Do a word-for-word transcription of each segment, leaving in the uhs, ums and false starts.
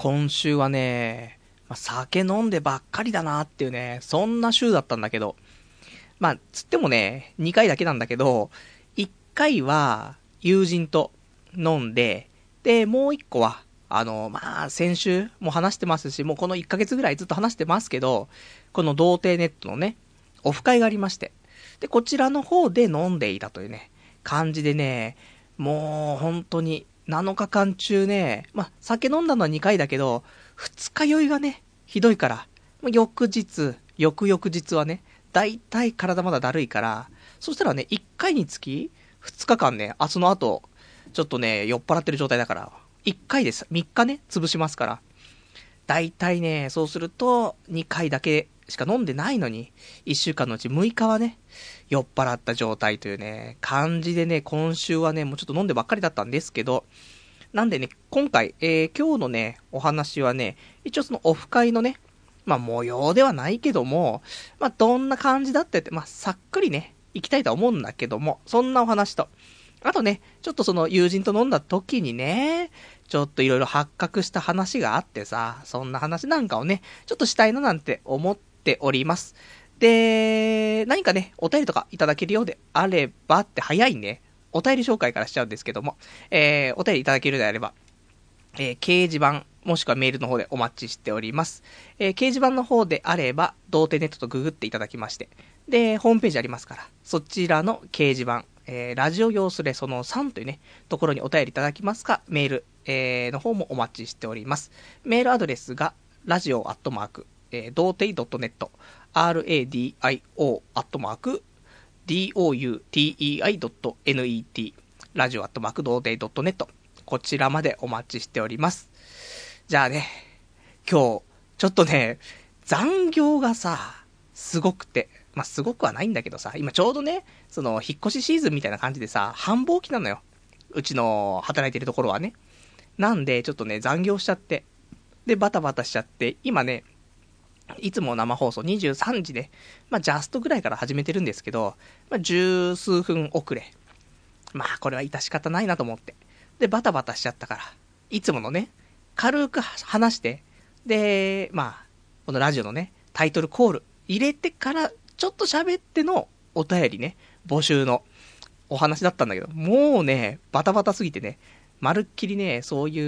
今週はね、まあ、酒飲んでばっかりだなっていうね、そんな週だったんだけど、まあ、つってもね、にかいだけなんだけど、いっかいは友人と飲んで、で、もういっこは、あの、まあ、先週も話してますし、もうこのいっかげつぐらいずっと話してますけど、この童貞ネットのね、オフ会がありまして、で、こちらの方で飲んでいたというね、感じでね、もう本当になのかかん中ね、まあ、酒飲んだのはにかいだけど、二日酔いがね、ひどいから、翌日、翌々日はね、だいたい体まだだるいから、そしたらね、いっかいにつき、ふつかかんね、あ、その後、ちょっとね、酔っ払ってる状態だから、いっかいです。みっかね、潰しますから。だいたいね、そうすると、にかいだけしか飲んでないのに、いっしゅうかんのうちむいかはね、酔っ払った状態というね、感じでね、今週はね、もうちょっと飲んでばっかりだったんですけど、なんでね、今回、えー、今日のね、お話はね、一応そのオフ会のね、まあ模様ではないけども、まあどんな感じだってって、まあさっくりね、行きたいとは思うんだけども、そんなお話と、あとね、ちょっとその友人と飲んだ時にね、ちょっといろいろ発覚した話があってさ、そんな話なんかをね、ちょっとしたいななんて思っております。で、何かね、お便りとかいただけるようであればって早いね、お便り紹介からしちゃうんですけども、えー、お便りいただけるであれば、えー、掲示板、もしくはメールの方でお待ちしております。えー、掲示板の方であれば、童貞ネットとググっていただきまして、で、ホームページありますから、そちらの掲示板、えー、ラジオ用スレそのさんというね、ところにお便りいただきますか、メール、えー、の方もお待ちしております。メールアドレスが、ラジオアットマーク、えー、童貞 .net、ラディオアットマーク、ドゥテイドットネット、ラジオアットマーク、童貞 .net、こちらまでお待ちしております。じゃあね、今日、ちょっとね、残業がさ、すごくて、まあ、すごくはないんだけどさ、今ちょうどね、その、引っ越しシーズンみたいな感じでさ、繁忙期なのよ。うちの働いてるところはね。なんで、ちょっとね、残業しちゃって、で、バタバタしちゃって、今ね、いつも生放送にじゅうさんじで、まあ、ジャストぐらいから始めてるんですけど、まあ、十数分遅れ。まあ、これは致し方ないなと思って。で、バタバタしちゃったから、いつものね、軽く話して、で、まあ、このラジオのね、タイトルコール入れてから、ちょっと喋ってのお便りね、募集のお話だったんだけど、もうね、バタバタすぎてね、まるっきりね、そういう、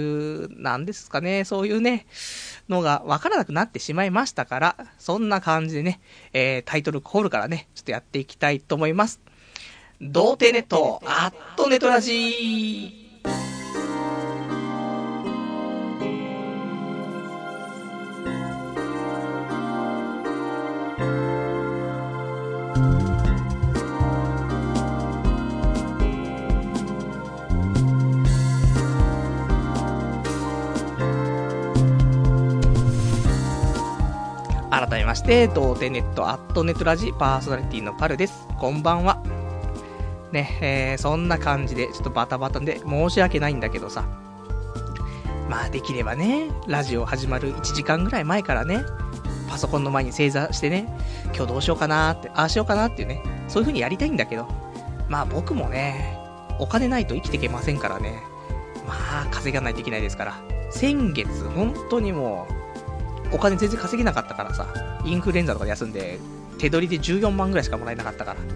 なんですかね、そういうね、のがわからなくなってしまいましたから、そんな感じでね、えー、タイトルコールからね、ちょっとやっていきたいと思います。童貞ネット、アットネトラジー。改めまして、童貞ネットアットネトラジパーソナリティのパルです。こんばんは。ね、えー、そんな感じで、ちょっとバタバタで申し訳ないんだけどさ。まあできればね、ラジオ始まるいちじかんぐらい前からね、パソコンの前に正座してね、今日どうしようかなーって、ああしようかなっていうね、そういう風にやりたいんだけど、まあ僕もね、お金ないと生きていけませんからね、まあ稼がないといけないですから、先月本当にもう、お金全然稼げなかったからさ、インフルエンザとかで休んで、手取りでじゅうよんまんぐらいしかもらえなかったから。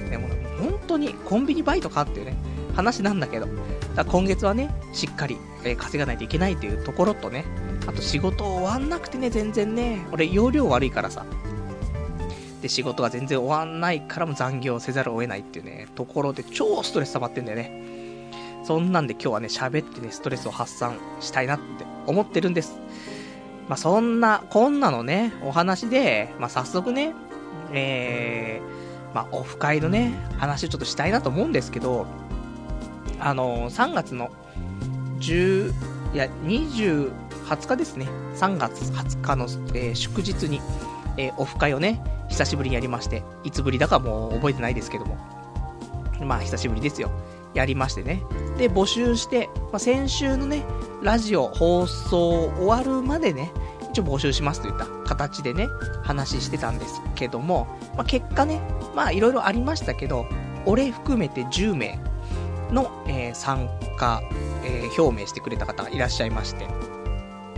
でも本当にコンビニバイトかっていうね、話なんだけど、だ今月はね、しっかり、えー、稼がないといけないというところとね、あと仕事終わんなくてね、全然ね、俺容量悪いからさ。で、仕事が全然終わんないからも残業せざるを得ないっていうね、ところで超ストレス溜まってんだよね。そんなんで今日はね、喋ってね、ストレスを発散したいなって思ってるんです。まあ、そんな、こんなのね、お話で、まあ、早速ね、えー、まあ、オフ会のね、話をちょっとしたいなと思うんですけど、あのー、さんがつのじゅう、いや、にじゅう、はつかですね。さんがつはつかの、えー、祝日に、えー、オフ会をね、久しぶりにやりまして、いつぶりだかもう覚えてないですけども。まあ、久しぶりですよ。やりましてね。で、募集して、まあ、先週のね、ラジオ放送終わるまでね、一応募集しますといった形でね、話してたんですけども、まあ、結果ね、まあいろいろありましたけど、俺含めてじゅうめいの、えー、参加、えー、表明してくれた方がいらっしゃいまして、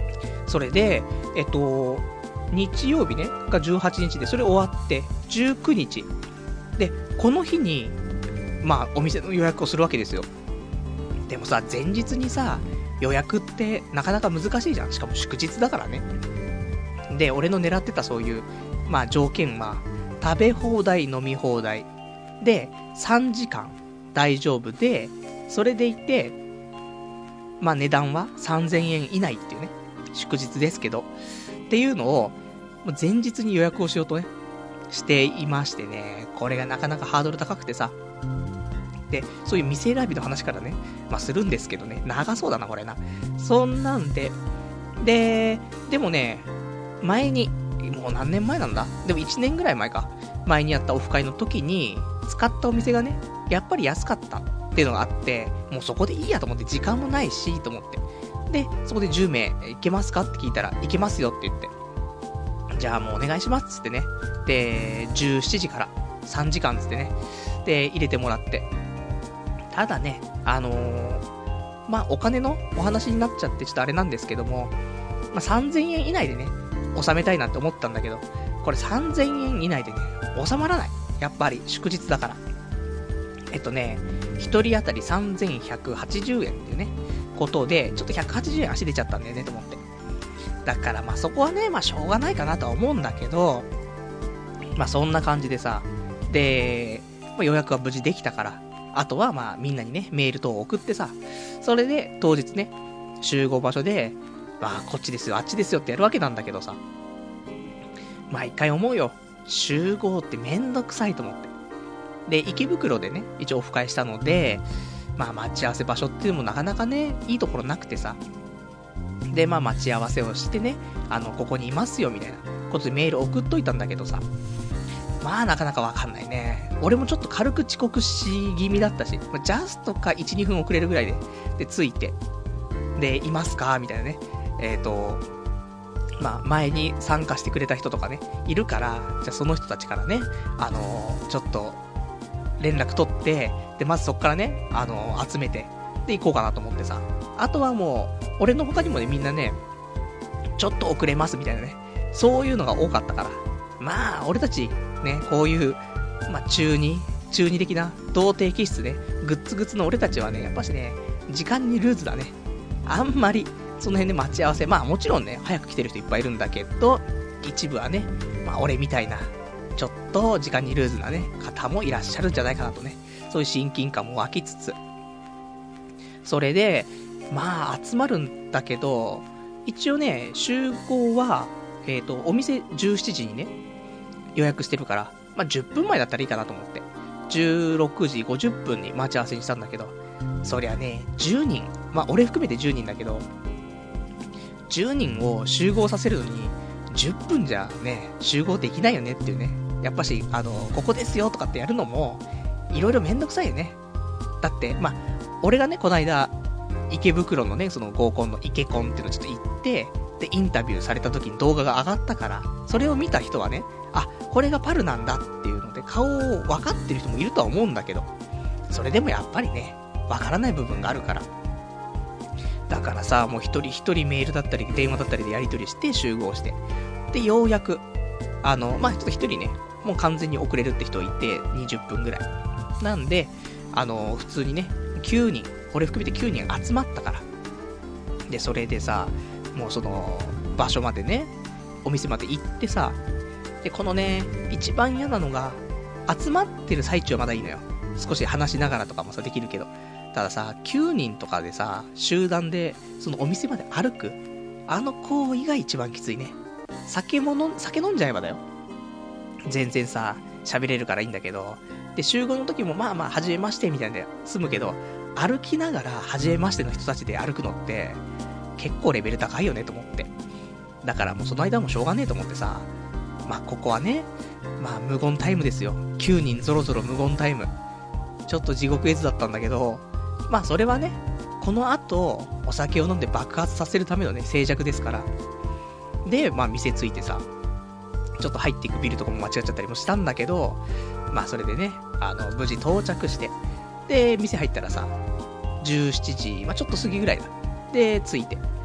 それで、えっと、日曜日ね、がじゅうはちにちで、それ終わって、じゅうくにち。で、この日に、まあ、お店の予約をするわけですよ。でもさ、前日にさ、予約ってなかなか難しいじゃん。しかも祝日だからね。で、俺の狙ってたそういう、まあ条件は、食べ放題、飲み放題。で、さんじかん大丈夫で、それでいて、まあ値段はさんぜんえん以内っていうね、祝日ですけど、っていうのを、前日に予約をしようとね、していましてね、これがなかなかハードル高くてさ、で、そういう店選びの話からね、まあするんですけどね、長そうだな、これな。そんなんで、で、でもね、前に、もう何年前なんだ？でもいちねんぐらい前か。前にやったオフ会の時に、使ったお店がね、やっぱり安かったっていうのがあって、もうそこでいいやと思って、時間もないし、と思って。で、そこでじゅうめい、行けますかって聞いたら、行けますよって言って。じゃあもうお願いしますっつってね。で、じゅうしちじからさんじかんつってね。で、入れてもらって。ただね、あのー、まあ、お金のお話になっちゃってちょっとあれなんですけども、まあ、さんぜんえん以内でね、収めたいなって思ったんだけど、これさんぜんえん以内でね、収まらない。やっぱり祝日だから。えっとね、ひとり当たりさんぜんひゃくはちじゅうえんっていうね、ことで、ちょっとひゃくはちじゅうえん足出ちゃったんだよねと思って。だからまあそこはね、まあしょうがないかなとは思うんだけど、まあそんな感じでさ、で、まあ、予約は無事できたから、あとはまあみんなにね、メール等を送ってさ、それで当日ね、集合場所で、まあこっちですよ、あっちですよってやるわけなんだけどさ、まあ一回思うよ、集合ってめんどくさいと思って。で、池袋でね、一応オフ会したので、まあ待ち合わせ場所っていうのもなかなかね、いいところなくてさ、で、まあ待ち合わせをしてね、あの、ここにいますよみたいなことでメール送っといたんだけどさ、まあなかなかわかんないね。俺もちょっと軽く遅刻し気味だったし、まあ、ジャストかいち、にふん遅れるぐらいで、で、着いて、で、いますかみたいなね。えっと、まあ前に参加してくれた人とかね、いるから、じゃあその人たちからね、あのー、ちょっと、連絡取って、で、まずそっからね、あのー、集めて、で、行こうかなと思ってさ。あとはもう、俺の他にもね、みんなね、ちょっと遅れますみたいなね、そういうのが多かったから。まあ、俺たち、ね、こういう、まあ、中二、中二的な、童貞気質ね、グッツグツの俺たちはね、やっぱしね、時間にルーズだね。あんまり、その辺で待ち合わせ、まあもちろんね、早く来てる人いっぱいいるんだけど、一部はね、まあ俺みたいな、ちょっと時間にルーズなね、方もいらっしゃるんじゃないかなとね、そういう親近感も湧きつつ、それで、まあ集まるんだけど、一応ね、集合は、えっと、お店じゅうしちじにね、予約してるから、まあじゅっぷんまえだったらいいかなと思って、じゅうろくじごじゅっぷんに待ち合わせにしたんだけど、そりゃね、じゅうにん、まあ俺含めてじゅうにんだけど、じゅうにんを集合させるのに、じゅっぷんじゃね、集合できないよねっていうね。やっぱし、あの、ここですよとかってやるのも、いろいろめんどくさいよね。だって、まあ、俺がね、この間、池袋のね、その合コンの池コンっていうのをちょっと行って、で、インタビューされた時に動画が上がったから、それを見た人はね、あ、これがパルなんだっていうので、顔を分かってる人もいるとは思うんだけど、それでもやっぱりね、分からない部分があるから。だからさ、もう一人一人メールだったり電話だったりでやり取りして集合して、でようやくあのまあちょっと一人ね、もう完全に遅れるって人いてにじゅっぷんぐらいなんで、あの普通にねきゅうにん、俺含めてきゅうにん集まったから、でそれでさ、もうその場所までね、お店まで行ってさ、でこのね一番嫌なのが、集まってる最中はまだいいのよ、少し話しながらとかもさできるけど、たださ、きゅうにんとかでさ、集団で、そのお店まで歩く、あの行為が一番きついね。酒もの、酒飲んじゃえばだよ。全然さ、喋れるからいいんだけど、で、集合の時もまあまあ、初めましてみたいなで済むけど、歩きながら、初めましての人たちで歩くのって、結構レベル高いよねと思って。だからもうその間もしょうがねえと思ってさ、まあここはね、まあ無言タイムですよ。きゅうにんぞろぞろ無言タイム。ちょっと地獄絵図だったんだけど、まあそれはね、この後お酒を飲んで爆発させるためのね静寂ですから。で、まあ店着いてさ、ちょっと入っていくビルとかも間違っちゃったりもしたんだけど、まあそれでね、あの無事到着して、で店入ったらさ、じゅうしちじ、まあちょっと過ぎぐらいだで着いて、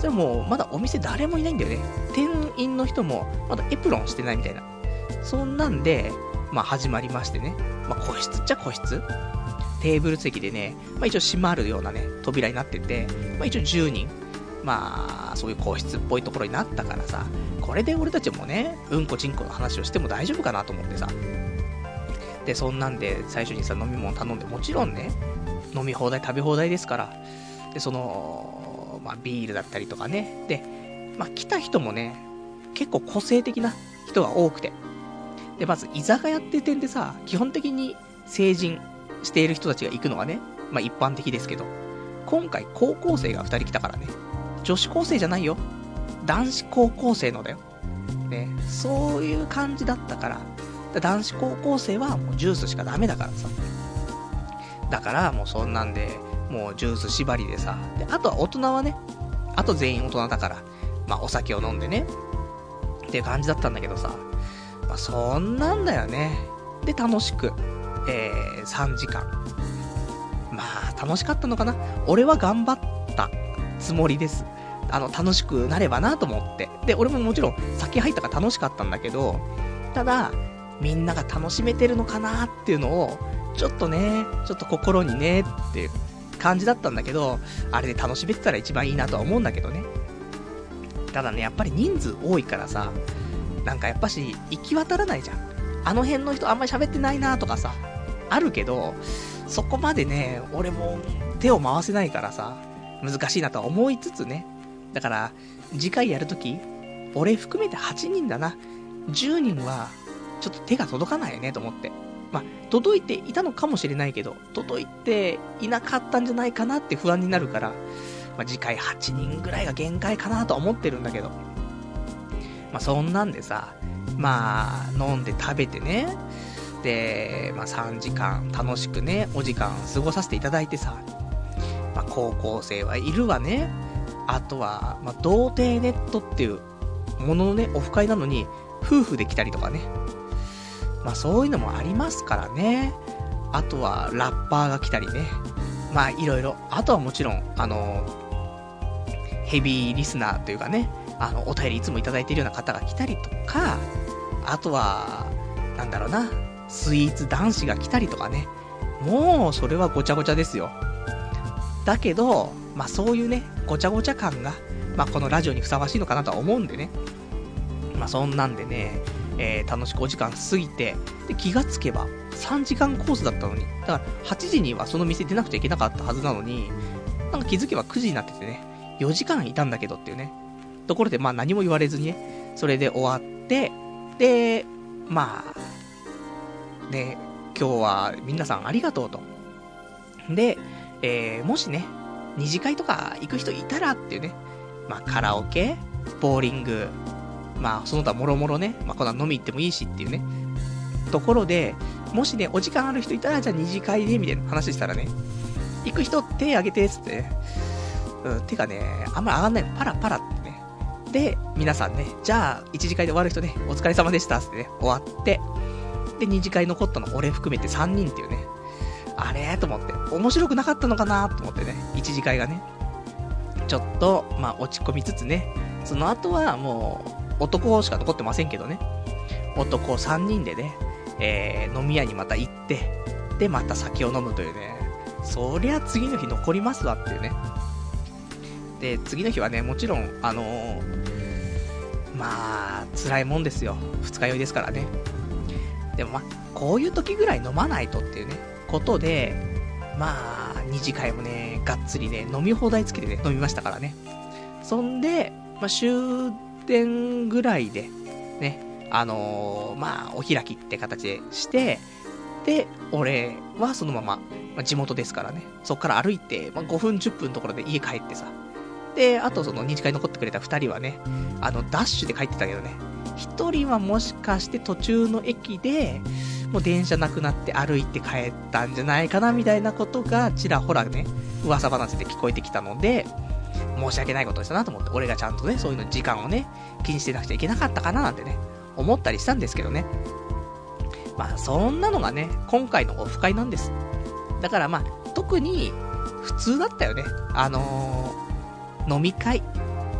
それはもう、まだお店誰もいないんだよね。店員の人も、まだエプロンしてないみたいな。そんなんで、まあ始まりましてね。まあ個室っちゃ個室。テーブル席でね、まあ一応閉まるようなね、扉になってて、まあ一応じゅうにん。まあ、そういう個室っぽいところになったからさ、これで俺たちもね、うんこちんこの話をしても大丈夫かなと思ってさ。で、そんなんで最初にさ、飲み物頼んで、もちろんね、飲み放題食べ放題ですから。で、その、まあビールだったりとかね。で、まあ来た人もね、結構個性的な人が多くて。で、まず居酒屋っていう点でさ、基本的に成人している人たちが行くのがね、まあ一般的ですけど、今回高校生がふたり来たからね。女子高生じゃないよ。男子高校生のだよ。ね、そういう感じだったから。男子高校生はもうジュースしかダメだからさ。だからもうそんなんで、もうジュース縛りでさ。で、あとは大人はね、あと全員大人だから、まあお酒を飲んでね。っていう感じだったんだけどさ。まあそんなんだよね。で、楽しく、えー、さんじかん。まあ楽しかったのかな。俺は頑張ったつもりです。あの、楽しくなればなと思って。で、俺ももちろん酒入ったから楽しかったんだけど、ただ、みんなが楽しめてるのかなっていうのを、ちょっとね、ちょっと心にね、っていう感じだったんだけど、あれで楽しめてたら一番いいなとは思うんだけどね。ただね、やっぱり人数多いからさ、なんかやっぱし、行き渡らないじゃん。あの辺の人あんまり喋ってないなとかさ、あるけど、そこまでね、俺も手を回せないからさ、難しいなとは思いつつね。だから、次回やるとき、俺含めてはちにんだな。じゅうにんは、ちょっと手が届かないねと思って。まあ、届いていたのかもしれないけど、届いていなかったんじゃないかなって不安になるから、まあ、次回はちにんぐらいが限界かなとは思ってるんだけど。まあ、そんなんでさ、まあ、飲んで食べてね。で、まあ、さんじかん楽しくね、お時間過ごさせていただいてさ、まあ、高校生はいるわね。あとは、まあ、童貞ネットっていうもののね、オフ会なのに、夫婦で来たりとかね。まあ、そういうのもありますからね。あとは、ラッパーが来たりね。まあ、いろいろ。あとはもちろん、あの、ヘビーリスナーというかね、あの、お便りいつもいただいているような方が来たりとか、あとは、なんだろうな、スイーツ男子が来たりとかね。もう、それはごちゃごちゃですよ。だけど、まあそういうね、ごちゃごちゃ感が、まあこのラジオにふさわしいのかなとは思うんでね。まあそんなんでね、えー、楽しくお時間過ぎて、で、気がつけばさんじかんコースだったのに、だからはちじにはその店出なくちゃいけなかったはずなのに、なんか気づけばくじになっててね、よじかんいたんだけどっていうね。ところでまあ何も言われずにね、それで終わって、で、まあ、ね、今日は皆さんありがとうと。で、えー、もしね、二次会とか行く人いたらっていうね、まあカラオケ、ボーリング、まあその他もろもろね、まあこんな飲み行ってもいいしっていうね、ところで、もしね、お時間ある人いたら、じゃあ二次会でみたいな話したらね、行く人手挙げてっつってね、うん、手がね、あんまり上がんないの、パラパラってね。で、皆さんね、じゃあ一次会で終わる人ね、お疲れ様でしたっつってね、終わって、で、二次会残ったの俺含めてさんにんっていうね、あれーと思って、面白くなかったのかなーと思ってね、一次会がね、ちょっと、まあ落ち込みつつね、その後はもう、男しか残ってませんけどね、男さんにんでね、えー、飲み屋にまた行って、で、また酒を飲むというね、そりゃ次の日残りますわっていうね。で、次の日はね、もちろん、あのー、まあ、辛いもんですよ。二日酔いですからね。でもまあ、こういう時ぐらい飲まないとっていうね、ことで、まあ、二次会もね、がっつりね、飲み放題つけてね、飲みましたからね。そんで、まあ、終電ぐらいで、ね、あのー、まあ、お開きって形でして、で、俺はそのまま、まあ、地元ですからね、そっから歩いて、まあ、ごふんじゅっぷんのところで家帰ってさ、で、あとその二次会残ってくれた二人はね、あの、ダッシュで帰ってたけどね、一人はもしかして途中の駅で、もう電車なくなって歩いて帰ったんじゃないかなみたいなことがちらほらね、噂話で聞こえてきたので、申し訳ないことしたなと思って、俺がちゃんとね、そういうの時間をね、気にしてなくちゃいけなかったかななんてね、思ったりしたんですけどね。まあそんなのがね、今回のオフ会なんです。だからまあ特に普通だったよね。あのー、飲み会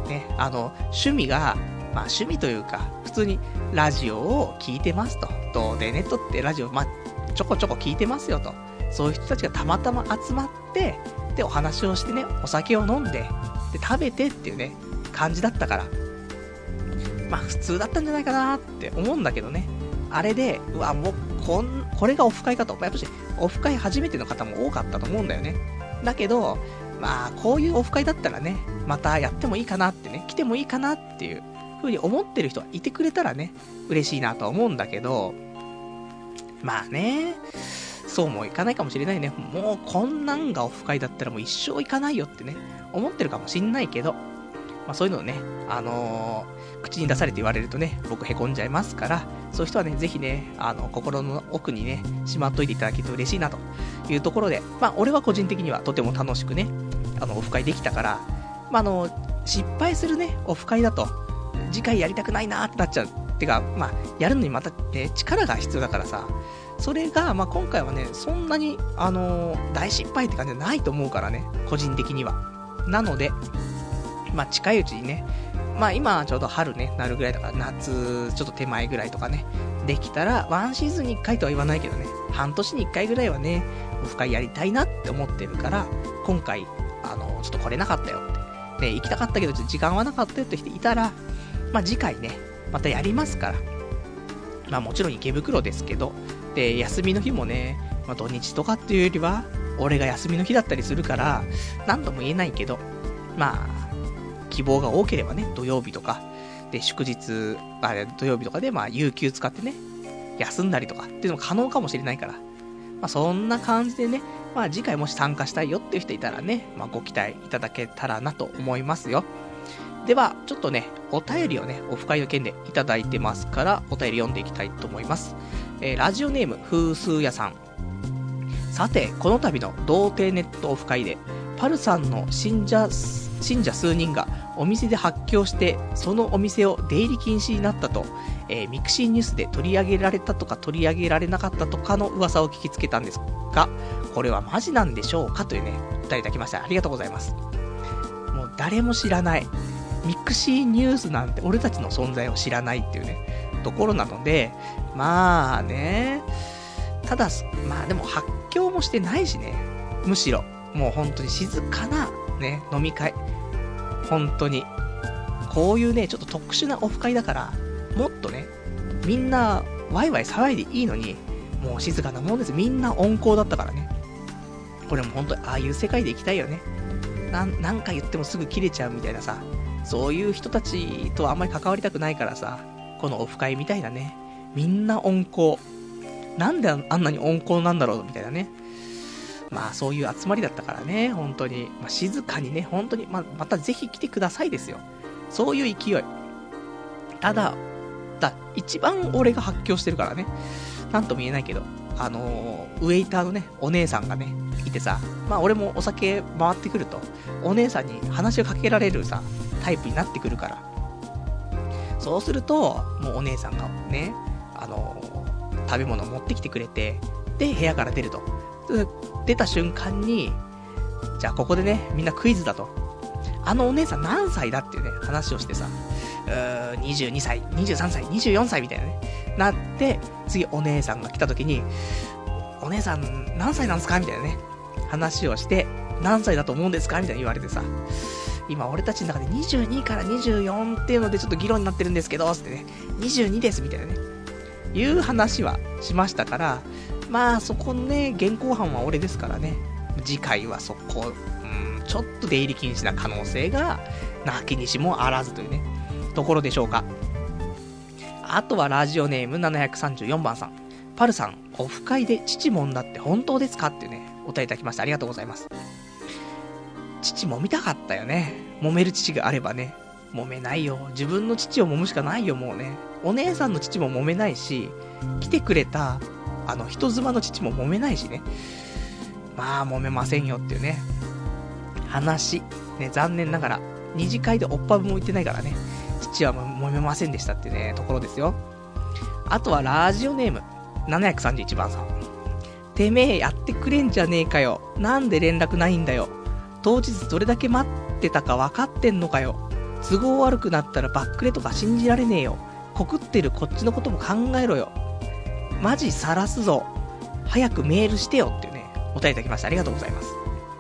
ね、あの、趣味が、まあ趣味というか、普通にラジオを聞いてますと。と、で、ネットってラジオ、まあ、ちょこちょこ聞いてますよと。そういう人たちがたまたま集まって、で、お話をしてね、お酒を飲んで、で、食べてっていうね、感じだったから。まあ普通だったんじゃないかなって思うんだけどね。あれで、うわ、もう、こん、これがオフ会かと。まあ、やっぱし、オフ会初めての方も多かったと思うんだよね。だけど、まあ、こういうオフ会だったらね、またやってもいいかなってね、来てもいいかなっていう風に思ってる人がいてくれたらね、嬉しいなとは思うんだけど、まあね、そうもいかないかもしれないね。もうこんなんがオフ会だったらもう一生行かないよってね、思ってるかもしんないけど、まあそういうのをね、あのー、口に出されて言われるとね、僕へこんじゃいますから、そういう人はね、ぜひね、あの、心の奥にね、しまっといていただけると嬉しいなというところで、まあ俺は個人的にはとても楽しくね、あの、オフ会できたから、まああの、失敗するね、オフ会だと、次回やりたくないなーってなっちゃう。てか、まあ、やるのにまたね、力が必要だからさ、それが、まあ今回はね、そんなに、あのー、大失敗って感じじゃないと思うからね、個人的には。なので、まあ近いうちにね、まあ今ちょうど春ね、なるぐらいだから夏ちょっと手前ぐらいとかね、できたらワンシーズンにいっかいとは言わないけどね、半年にいっかいぐらいはね、オフ会やりたいなって思ってるから、今回、あの、ちょっと来れなかったよって。ね、行きたかったけどちょっと時間はなかったよって人いたら、まあ次回ね、またやりますから。まあもちろん池袋ですけど、で、休みの日もね、まあ土日とかっていうよりは、俺が休みの日だったりするから、何とも言えないけど、まあ、希望が多ければね、土曜日とか、で、祝日、あれ、土曜日とかで、まあ、有給使ってね、休んだりとかっていうのも可能かもしれないから、まあ、そんな感じでね、まあ、次回もし参加したいよっていう人いたらね、まあ、ご期待いただけたらなと思いますよ。では、ちょっとね、お便りをね、オフ会の件でいただいてますから、お便り読んでいきたいと思います。えー、ラジオネーム、風数屋さん。さて、この度の童貞ネットオフ会で、パルさんの信者、信者数人がお店で発狂してそのお店を出入り禁止になったと、えー、ミクシーニュースで取り上げられたとか取り上げられなかったとかの噂を聞きつけたんですが、これはマジなんでしょうかというね、お便りいただきました。ありがとうございます。もう誰も知らないミクシーニュースなんて俺たちの存在を知らないっていうねところなので、まあね、ただまあでも発狂もしてないしね、むしろもう本当に静かなね飲み会、本当にこういうねちょっと特殊なオフ会だから、もっとねみんなワイワイ騒いでいいのに、もう静かなもんです。みんな温厚だったからね。これも本当にああいう世界で行きたいよね。な ん, なんか言ってもすぐ切れちゃうみたいなさ、そういう人たちとはあんまり関わりたくないからさ、このオフ会みたいなね、みんな温厚、なんであんなに温厚なんだろうみたいなね、まあそういう集まりだったからね、本当に、まあ、静かにね、本当に、まあ、またぜひ来てくださいですよ。そういう勢い。ただ、だ一番俺が発狂してるからね、なんとも言えないけど、あのー、ウェイターのね、お姉さんがね、いてさ、まあ俺もお酒回ってくると、お姉さんに話をかけられるさ、タイプになってくるから、そうすると、もうお姉さんがね、あのー、食べ物を持ってきてくれて、で、部屋から出ると。出た瞬間に、じゃあここでね、みんなクイズだと。あのお姉さん何歳だっていうね、話をしてさ、うーん、にじゅうにさい、にじゅうさんさい、にじゅうよんさいみたいなね、なって、次お姉さんが来た時に、お姉さん何歳なんですかみたいなね、話をして、何歳だと思うんですかみたいな言われてさ、今俺たちの中でにじゅうにからにじゅうよんっていうのでちょっと議論になってるんですけど、つってね、にじゅうにですみたいなね、いう話はしましたから、まあそこのね、現行犯は俺ですからね、次回はそこ、うん、ちょっと出入り禁止な可能性がなきにしもあらずというね、ところでしょうか。あとはラジオネームななひゃくさんじゅうよんばんさん。パルさん、オフ会で父もんだって本当ですかっていうね、お便りいただきました。ありがとうございます。父揉みたかったよね。揉める父があればね。揉めないよ。自分の父を揉むしかないよ、もうね。お姉さんの父も揉めないし、来てくれた、あの、人妻の父も揉めないしね。まあ、揉めませんよっていうね。話。ね、残念ながら、二次会でおっぱぶも言ってないからね。父は揉めませんでしたってね、ところですよ。あとはラジオネーム、ななひゃくさんじゅういちばんさん。てめえやってくれんじゃねえかよ。なんで連絡ないんだよ。当日どれだけ待ってたか分かってんのかよ。 都合悪くなったらバックレとか信じられねえよ。告ってるこっちのことも考えろよ。マジ晒すぞ。早くメールしてよっていうね、お便りいただきました。ありがとうございます。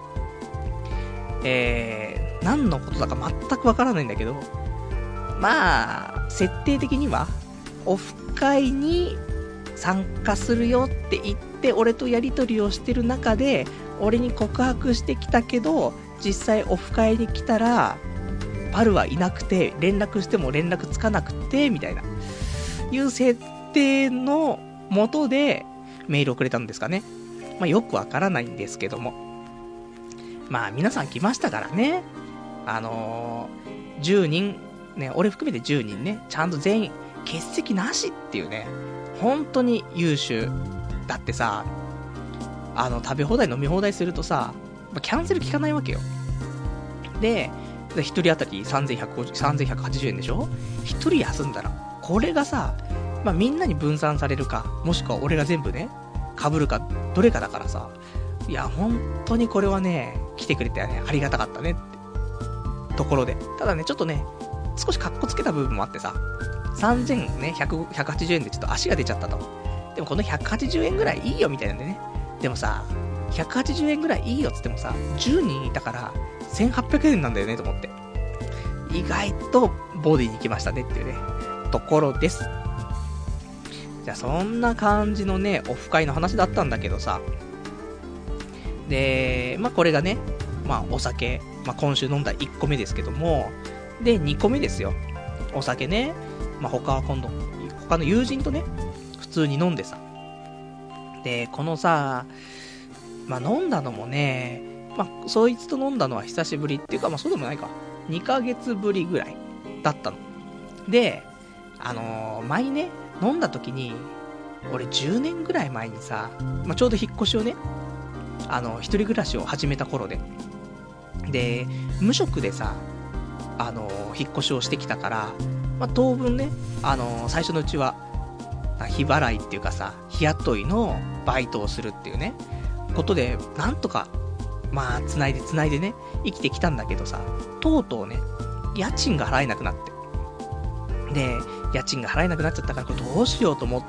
えー、何のことだか全くわからないんだけど、まあ、設定的には、オフ会に参加するよって言って、俺とやりとりをしてる中で、俺に告白してきたけど、実際オフ会に来たら、パルはいなくて、連絡しても連絡つかなくて、みたいな、いう設定の元で、メールをくれたんですかね。まあ、よくわからないんですけども。まあ、皆さん来ましたからね。あのー、じゅうにん、ね、俺含めてじゅうにんね、ちゃんと全員、欠席なしっていうね、本当に優秀。だってさ、あの、食べ放題飲み放題するとさ、キャンセル効かないわけよ。で、ひとり当たりさんぜんひゃくごじゅう、さんぜんひゃくはちじゅうえんでしょ？ ひとり 休んだら、これがさ、まあ、みんなに分散されるか、もしくは俺が全部ね、被るか、どれかだからさ、いや、本当にこれはね、来てくれてね、ありがたかったねってところで。ただね、ちょっとね、少しカッコつけた部分もあってさ、さんぜんひゃくはちじゅうえんでちょっと足が出ちゃったと。でもこのひゃくはちじゅうえんぐらいいいよみたいなんでね。でもさ、ひゃくはちじゅうえんぐらいいいよっつってもさ、じゅうにんいたからせんはっぴゃくえんなんだよねと思って。意外とボディに来ましたねっていうね、ところです。じゃあそんな感じのね、オフ会の話だったんだけどさ。で、まあこれがね、まあお酒、まあ今週飲んだいっこめですけども、で、にこめですよ。お酒ね、まあ他は今度、他の友人とね、普通に飲んでさ。で、このさ、まあ飲んだのもね、まあそいつと飲んだのは久しぶりっていうか、まあそうでもないか。にかげつぶりぐらいだったの。で、あのー、前にね、飲んだ時に、俺じゅうねんぐらい前にさ、まあちょうど引っ越しをね、あの、一人暮らしを始めた頃で。で、無職でさ、あの、引っ越しをしてきたから、まあ、当分ね、あの、最初のうちは、日払いっていうかさ、日雇いのバイトをするっていうね、ことで、なんとか、まあ、繋いで繋いでね、生きてきたんだけどさ、とうとうね、家賃が払えなくなって。で、家賃が払えなくなっちゃったから、これどうしようと思って、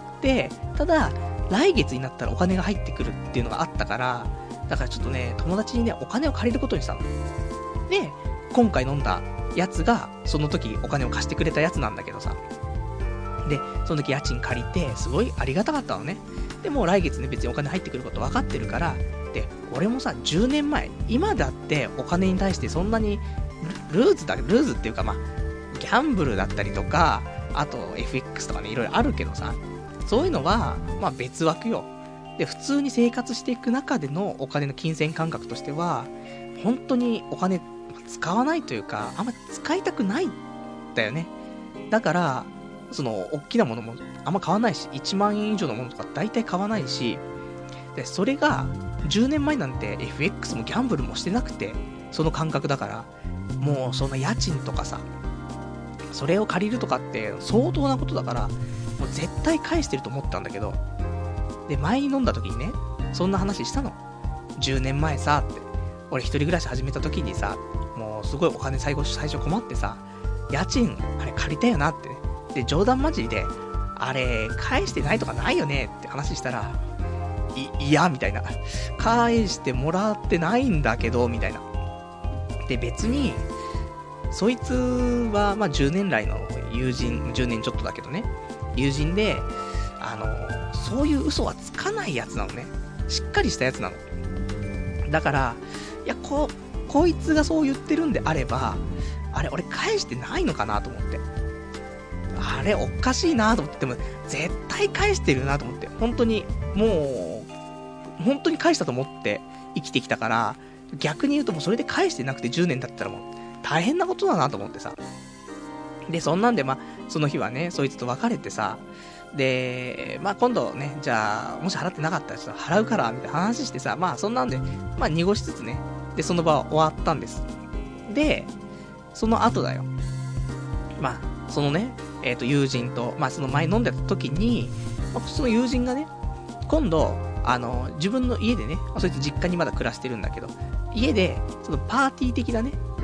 ただ、来月になったらお金が入ってくるっていうのがあったから、だからちょっとね、友達にね、お金を借りることにしたの。で、今回飲んだやつが、その時お金を貸してくれたやつなんだけどさ。で、その時家賃借りて、すごいありがたかったのね。で、もう来月ね、別にお金入ってくること分かってるから、で、俺もさ、じゅうねんまえ、今だってお金に対してそんなにル、ルーズだ、ルーズっていうかまあ、ギャンブルだったりとか、あと エフエックス とかね、いろいろあるけどさ、そういうのは、まあ別枠よ。で、普通に生活していく中でのお金の金銭感覚としては、本当にお金使わないというか、あんま使いたくないんだよね。だから、その、大きなものもあんま買わないし、いちまんえん以上のものとか大体買わないし、で、それが、じゅうねんまえなんて エフエックス もギャンブルもしてなくて、その感覚だから、もうその家賃とかさ、それを借りるとかって相当なことだから、もう絶対返してると思ったんだけど、で、前に飲んだ時にね、そんな話したの。じゅうねんまえさ、って。俺一人暮らし始めた時にさ、もうすごいお金最後、最初困ってさ、家賃、あれ借りたよなってね。で、冗談交じりで、あれ、返してないとかないよねって話したら、い、いや、みたいな。返してもらってないんだけど、みたいな。で、別に、そいつは、まあ、じゅうねん来の友人、じゅうねんちょっとだけどね、友人で、あの、そういう嘘はつかないやつなのね。しっかりしたやつなの。だから、いや、こ、こいつがそう言ってるんであれば、あれ、俺返してないのかなと思って。あれ、おかしいなと思って、でも、絶対返してるなと思って。本当に、もう、本当に返したと思って生きてきたから、逆に言うともうそれで返してなくてじゅうねん経ったらもう、大変なことだなと思ってさ。で、そんなんで、まあ、その日はね、そいつと別れてさ、で、まあ今度ね、じゃあ、もし払ってなかったらちょっと払うから、みたいな話してさ、まあそんなんで、まあ濁しつつね、で、その場は終わったんです。で、その後だよ。まあ、そのね、えっと、友人と、まあその前飲んでた時に、まあ、その友人がね、今度、あの、自分の家でね、まあ、そいつ実家にまだ暮らしてるんだけど、家で、そのパーティー的なね、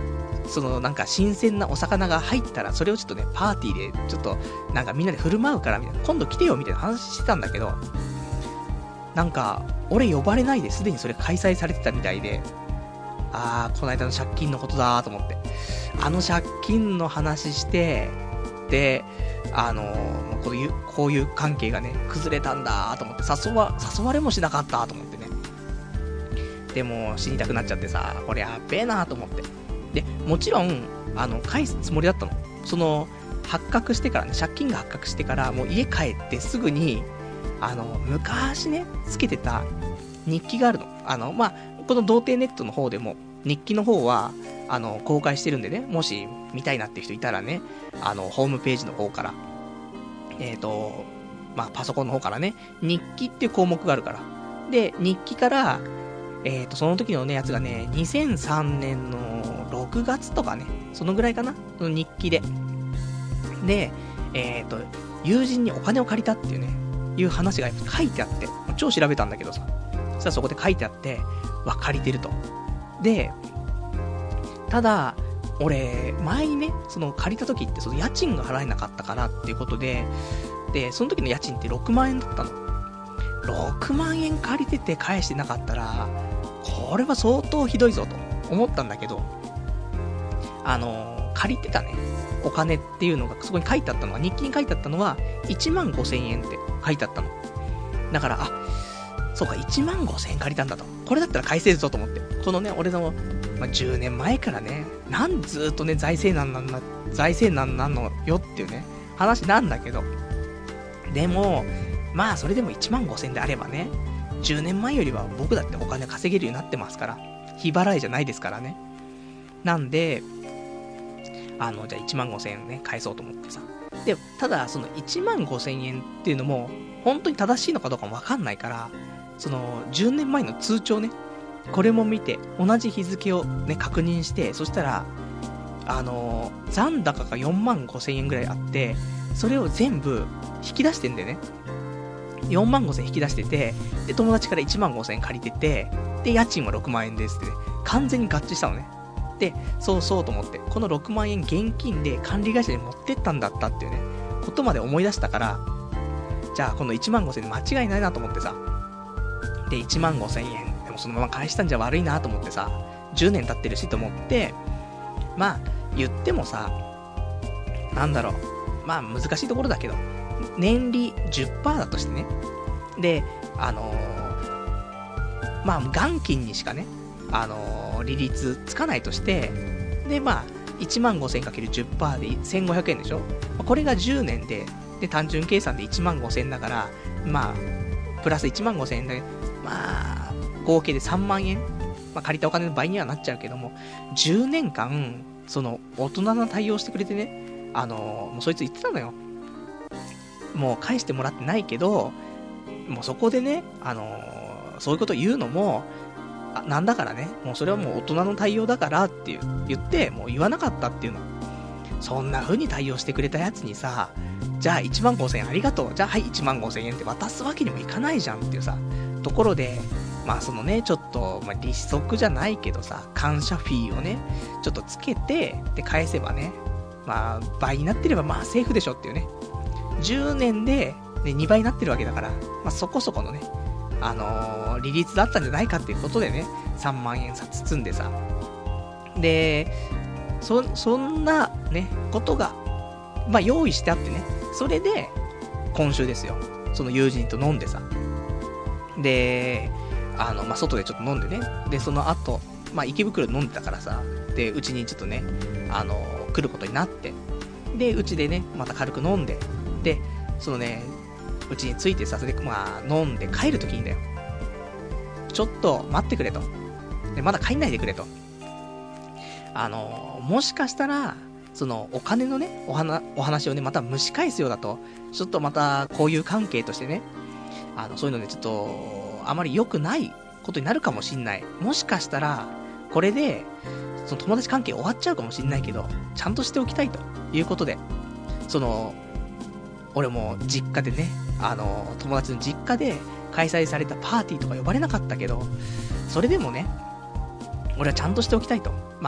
そのなんか新鮮なお魚が入ったら、それをちょっとね、パーティーで、ちょっと、なんかみんなで振る舞うから、みたいな、今度来てよ、みたいな話してたんだけど、なんか、俺呼ばれないですでにそれ開催されてたみたいで、あー、この間の借金のことだーと思って。あの借金の話して、で、あのー、こういう、こういう関係がね、崩れたんだーと思って、誘わ、誘われもしなかったーと思ってね。でも、死にたくなっちゃってさ、これやっべえなーと思って。で、もちろん、あの、返すつもりだったの。その、発覚してからね、借金が発覚してから、もう家帰ってすぐに、あの、昔ね、つけてた日記があるの。あの、まあ、この童貞ネットの方でも、日記の方は、あの、公開してるんでね、もし見たいなっていう人いたらね、あの、ホームページの方から、えっと、まあ、パソコンの方からね、日記っていう項目があるから。で、日記から、えっと、その時のね、やつがね、にせんさんねんのろくがつとかね、そのぐらいかな、その日記で。で、えっと、友人にお金を借りたっていうね、いう話が書いてあって、超調べたんだけどさ、そしたらそこで書いてあって、わ、借りてると。で、ただ、俺、前にね、その借りた時って、その家賃が払えなかったからっていうことで、で、その時の家賃ってろくまんえんだったの。ろくまんえん借りてて返してなかったら、これは相当ひどいぞと思ったんだけど、あの、借りてたね、お金っていうのが、そこに書いてあったのが、日記に書いてあったのは、いちまんごせんえんって書いてあったの。だから、あ、そうか、いちまんごせんえん借りたんだと。これだったら返せるぞと思って。このね、俺の、まあ、じゅうねんまえからね、なんずーっとね、財政難なんな、財政難なんのよっていうね、話なんだけど。でも、まあ、それでもいちまんごせんえんであればね、じゅうねんまえよりは僕だってお金稼げるようになってますから、日払いじゃないですからね。なんで、あの、じゃあいちまんごせんえんね、返そうと思ってさ。で、ただ、そのいちまんごせんえんっていうのも、本当に正しいのかどうかもわかんないから、その、じゅうねんまえの通帳ね、これも見て、同じ日付をね、確認して、そしたら、あのー、残高がよんまんごせんえんぐらいあって、それを全部引き出してんだよね。よんまんごせん引き出してて、で、友達からいちまんごせんえん借りてて、で、家賃はろくまんえんですって、ね、完全に合致したのね。で、そうそうと思って、このろくまんえん現金で管理会社に持ってったんだったっていうね、ことまで思い出したから、じゃあこのいちまんごせんえんで間違いないなと思ってさ、で、いちまんごせんえん、でもそのまま返したんじゃ悪いなと思ってさ、じゅうねん経ってるしと思って、まあ、言ってもさ、なんだろう、まあ難しいところだけど、年利 じゅっパーセント だとしてね、で、あのー、まあ元金にしかね、あのー、利率つかないとして、で、まあ、いちまんごせんかけるじゅっパーセント でせんごひゃくえんでしょ。これがじゅうねんで、で、単純計算でいちまんごせんだから、まあ、プラスいちまんごせんえんで、まあ、合計でさんまんえん、まあ、借りたお金の倍にはなっちゃうけども、じゅうねんかん、その、大人な対応してくれてね、あのー、もうそいつ言ってたのよ。もう返してもらってないけど、もうそこでね、あのー、そういうこと言うのも、あ、なんだからね、もうそれはもう大人の対応だからって言って、もう言わなかったっていうの。そんな風に対応してくれたやつにさ、じゃあいちまんごせんえんありがとう。じゃあはいいちまんごせんえんって渡すわけにもいかないじゃんっていうさ、ところで、まあそのね、ちょっと、まあ、利息じゃないけどさ、感謝フィーをね、ちょっとつけて、で返せばね、まあ倍になってればまあセーフでしょっていうね。じゅうねんで、ね、にばいになってるわけだから、まあそこそこのね、あのー、利率だったんじゃないかっていうことでね、さんまんえんさ包んでさ。で、そ、そんなね、ことが、まあ用意してあってね、それで、今週ですよ。その友人と飲んでさ。で、あの、まあ外でちょっと飲んでね。で、その後、まあ池袋で飲んでたからさ、で、うちにちょっとね、あのー、来ることになって、で、うちでね、また軽く飲んで、で、そのね、うちに着いてさ、それで、まあ、飲んで帰るときにだよ。ちょっと待ってくれと。で、まだ帰んないでくれと。あの、もしかしたら、その、お金のね、お話、お話をね、また蒸し返すようだと、ちょっとまた、こういう関係としてね、あの、そういうので、ちょっと、あまり良くないことになるかもしんない。もしかしたら、これで、その友達関係終わっちゃうかもしんないけど、ちゃんとしておきたいということで、その、俺も実家でね、あの、友達の実家で開催されたパーティーとか呼ばれなかったけど、それでもね、俺はちゃんとしておきたいと。まあ、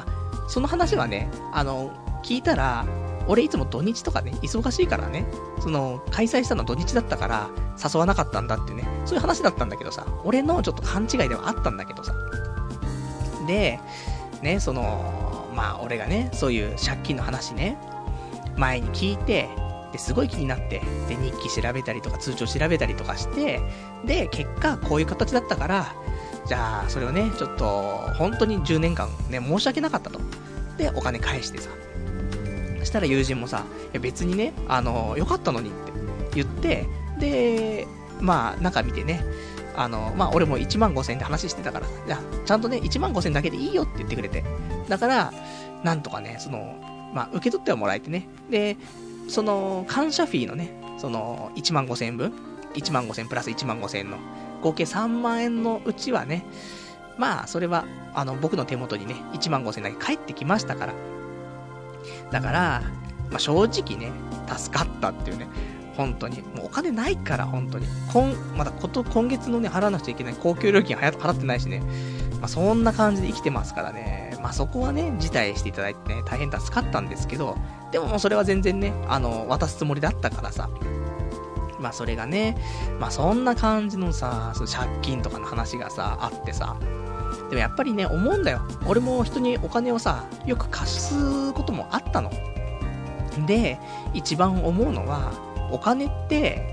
その話はね、あの、聞いたら、俺いつも土日とかね、忙しいからね、その、開催したの土日だったから、誘わなかったんだってね、そういう話だったんだけどさ、俺のちょっと勘違いではあったんだけどさ。で、ね、その、まあ俺がね、そういう借金の話ね、前に聞いて、ですごい気になって、で、日記調べたりとか、通帳調べたりとかして、で、結果、こういう形だったから、じゃあ、それをね、ちょっと、本当にじゅうねんかんね、申し訳なかったと。で、お金返してさ。そしたら友人もさ、いや別にね、あの、よかったのにって言って、で、まあ、中見てね、あの、まあ、俺もいちまんごせんえんって話してたから、じゃあ、ちゃんとね、いちまんごせんえんだけでいいよって言ってくれて。だから、なんとかね、その、まあ、受け取ってはもらえてね。で、その、感謝フィーのね、その、いちまんごせんえんぶん、いちまんごせんプラスいちまんごせんえんの、合計さんまんえんのうちはね、まあ、それは、あの、僕の手元にね、いちまんごせんえんだけ返ってきましたから。だから、まあ、正直ね、助かったっていうね、本当に。もうお金ないから、本当に。今、まだこと、今月のね、払わなくちゃいけない公共料金払ってないしね、まあ、そんな感じで生きてますからね、まあ、そこはね、辞退していただいてね、大変助かったんですけど、でももうそれは全然ね、あの、渡すつもりだったからさ、まあそれがね、まあそんな感じのさ、その借金とかの話がさ、あってさ、でもやっぱりね、思うんだよ。俺も人にお金をさ、よく貸すこともあったの。で、一番思うのは、お金って、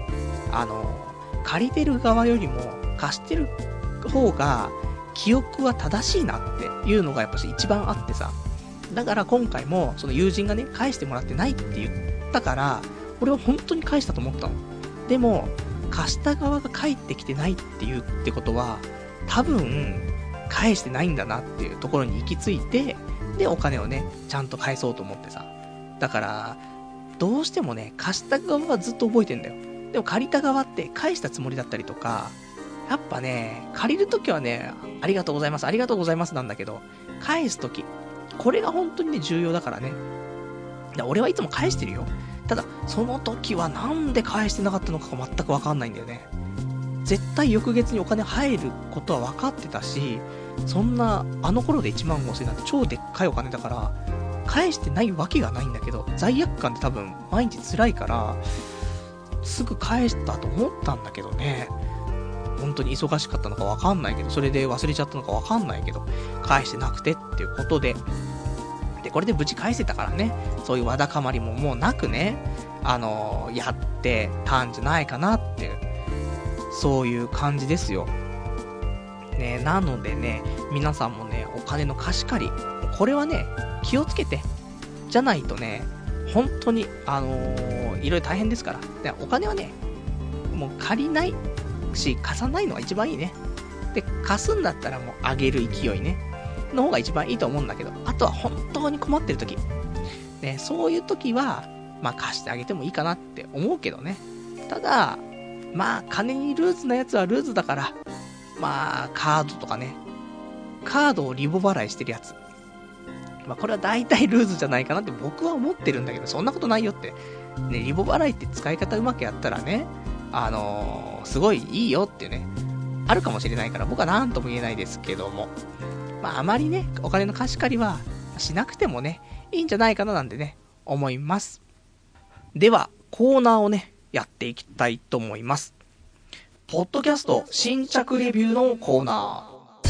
あの、借りてる側よりも貸してる方が、記憶は正しいなっていうのがやっぱし一番あってさ。だから今回も、その友人がね、返してもらってないって言ったから、俺は本当に返したと思ったの。でも、貸した側が返ってきてないっていうってことは、多分、返してないんだなっていうところに行き着いて、で、お金をね、ちゃんと返そうと思ってさ。だから、どうしてもね、貸した側はずっと覚えてんだよ。でも借りた側って返したつもりだったりとか、やっぱね、借りるときはね、ありがとうございます、ありがとうございますなんだけど、返すとき、これが本当にね、重要だからね。だ俺はいつも返してるよ。ただ、その時はなんで返してなかったのかが全くわかんないんだよね。絶対翌月にお金入ることは分かってたし、そんな、あの頃でいちまんごせんえんなんて超でっかいお金だから、返してないわけがないんだけど、罪悪感って多分毎日辛いから、すぐ返したと思ったんだけどね。本当に忙しかったのか分かんないけど、それで忘れちゃったのか分かんないけど、返してなくてっていうことで、で、これで無事返せたからね、そういうわだかまりももうなくね、あのー、やってたんじゃないかなっていう、そういう感じですよ。ね、なのでね、皆さんもね、お金の貸し借り、これはね、気をつけて、じゃないとね、本当に、あのー、いろいろ大変ですから。で、お金はね、もう借りないし、貸さないのが一番いいね。で、貸すんだったらもう上げる勢いね。の方が一番いいと思うんだけど、あとは本当に困ってる時、ね、そういう時は、まあ貸してあげてもいいかなって思うけどね。ただ、まあ金にルーズなやつはルーズだから、まあカードとかね、カードをリボ払いしてるやつ、まあこれは大体ルーズじゃないかなって僕は思ってるんだけど、そんなことないよって。ね、リボ払いって使い方うまくやったらね、あのー、すごいいいよっていうね、あるかもしれないから僕は何とも言えないですけども。まあ、あまりね、お金の貸し借りはしなくてもね、いいんじゃないかななんてね、思います。では、コーナーをね、やっていきたいと思います。ポッドキャスト新着レビューのコーナ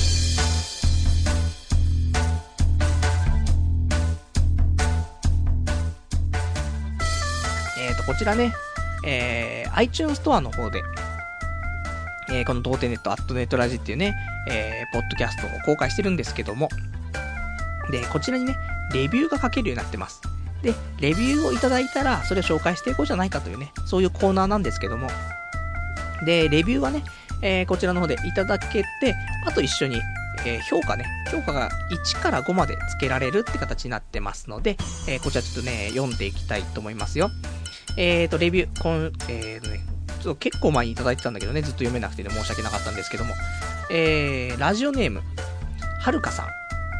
ー。えーと、こちらね、えー、iTunes ストアの方で、えー、この童貞ネット、アットネットラジっていうね、えー、ポッドキャストを公開してるんですけども、で、こちらにね、レビューが書けるようになってます。で、レビューをいただいたら、それを紹介していこうじゃないかというね、そういうコーナーなんですけども、で、レビューはね、えー、こちらの方でいただけて、あと一緒に、えー、評価ね、評価がいちからごまで付けられるって形になってますので、えー、こちらちょっとね、読んでいきたいと思いますよ。えーと、レビュー、こん、えーとね、ちょっと結構前にいただいてたんだけどね、ずっと読めなくてね、申し訳なかったんですけども、えー、ラジオネーム、はるかさん。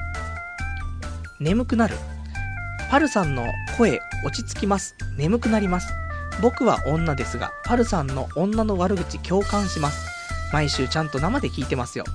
眠くなる。パルさんの声落ち着きます。眠くなります。僕は女ですが、パルさんの女の悪口共感します。毎週ちゃんと生で聞いてますよ。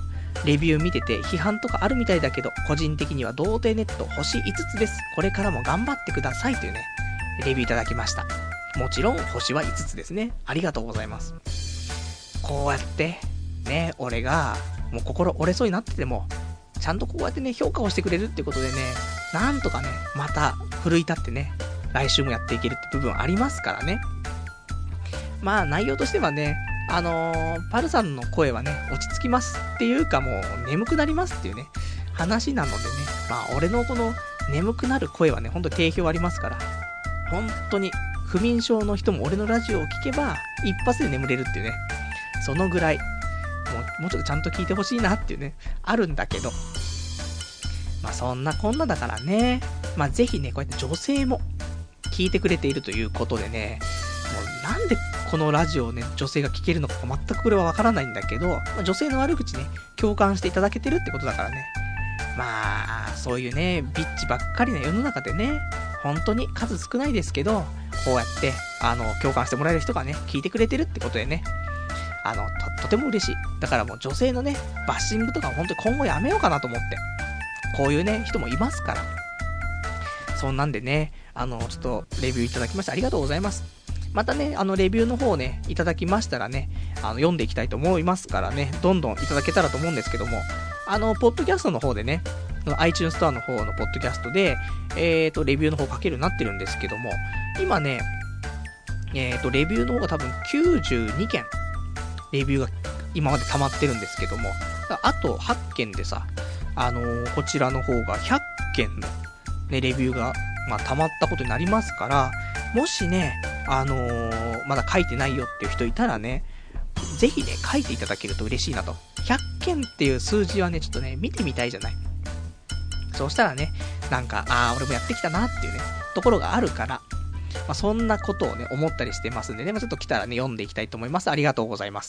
レビュー見てて批判とかあるみたいだけど、個人的には童貞ネット星いつつです。これからも頑張ってくださいというね、レビューいただきました。もちろん星はいつつですね。ありがとうございます。こうやってね、俺がもう心折れそうになってても、ちゃんとこうやってね、評価をしてくれるってことでね、なんとかね、また奮い立ってね、来週もやっていけるって部分ありますからね。まあ内容としてはね、あのー、パルさんの声はね、落ち着きますっていうか、もう眠くなりますっていうね、話なのでね、まあ俺のこの眠くなる声はね、ほんと定評ありますから、本当に不眠症の人も俺のラジオを聞けば一発で眠れるっていうね、そのぐらいもう、もうちょっとちゃんと聞いてほしいなっていうね、あるんだけど、まあそんなこんなだからね、まあぜひね、こうやって女性も聞いてくれているということでね、もうなんでこのラジオをね、女性が聞けるのか全くこれはわからないんだけど、まあ、女性の悪口ね、共感していただけてるってことだからね。まあ、そういうね、ビッチばっかりな世の中でね、本当に数少ないですけど、こうやって、あの、共感してもらえる人がね、聞いてくれてるってことでね、あの、と、とても嬉しい。だからもう女性のね、バッシングとか本当に今後やめようかなと思って。こういうね、人もいますから。そんなんでね、あの、ちょっとレビューいただきましてありがとうございます。またね、あの、レビューの方ね、いただきましたらね、あの、読んでいきたいと思いますからね、どんどんいただけたらと思うんですけども、あの、ポッドキャストの方でね、iTunes ストアの方のポッドキャストで、えーと、レビューの方書けるようになってるんですけども、今ね、えーと、レビューの方が多分きゅうじゅうにけん、レビューが今まで溜まってるんですけども、あとはちけんでさ、あのー、こちらの方がひゃっけんの、ね、レビューが、まあ、溜まったことになりますから、もしね、あのー、まだ書いてないよっていう人いたらね、ぜひね、書いていただけると嬉しいなと。ひゃっけんっていう数字はね、ちょっとね、見てみたいじゃない。そうしたらね、なんか、あー、俺もやってきたなっていうね、ところがあるから、まあ、そんなことをね、思ったりしてますんでね、まあ、ちょっと来たらね、読んでいきたいと思います。ありがとうございます。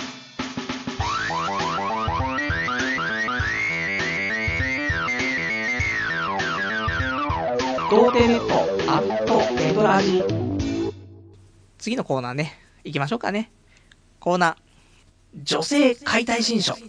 童貞ネットアットネトラジ。次のコーナーね、行きましょうかね。コーナー、女性解体新書。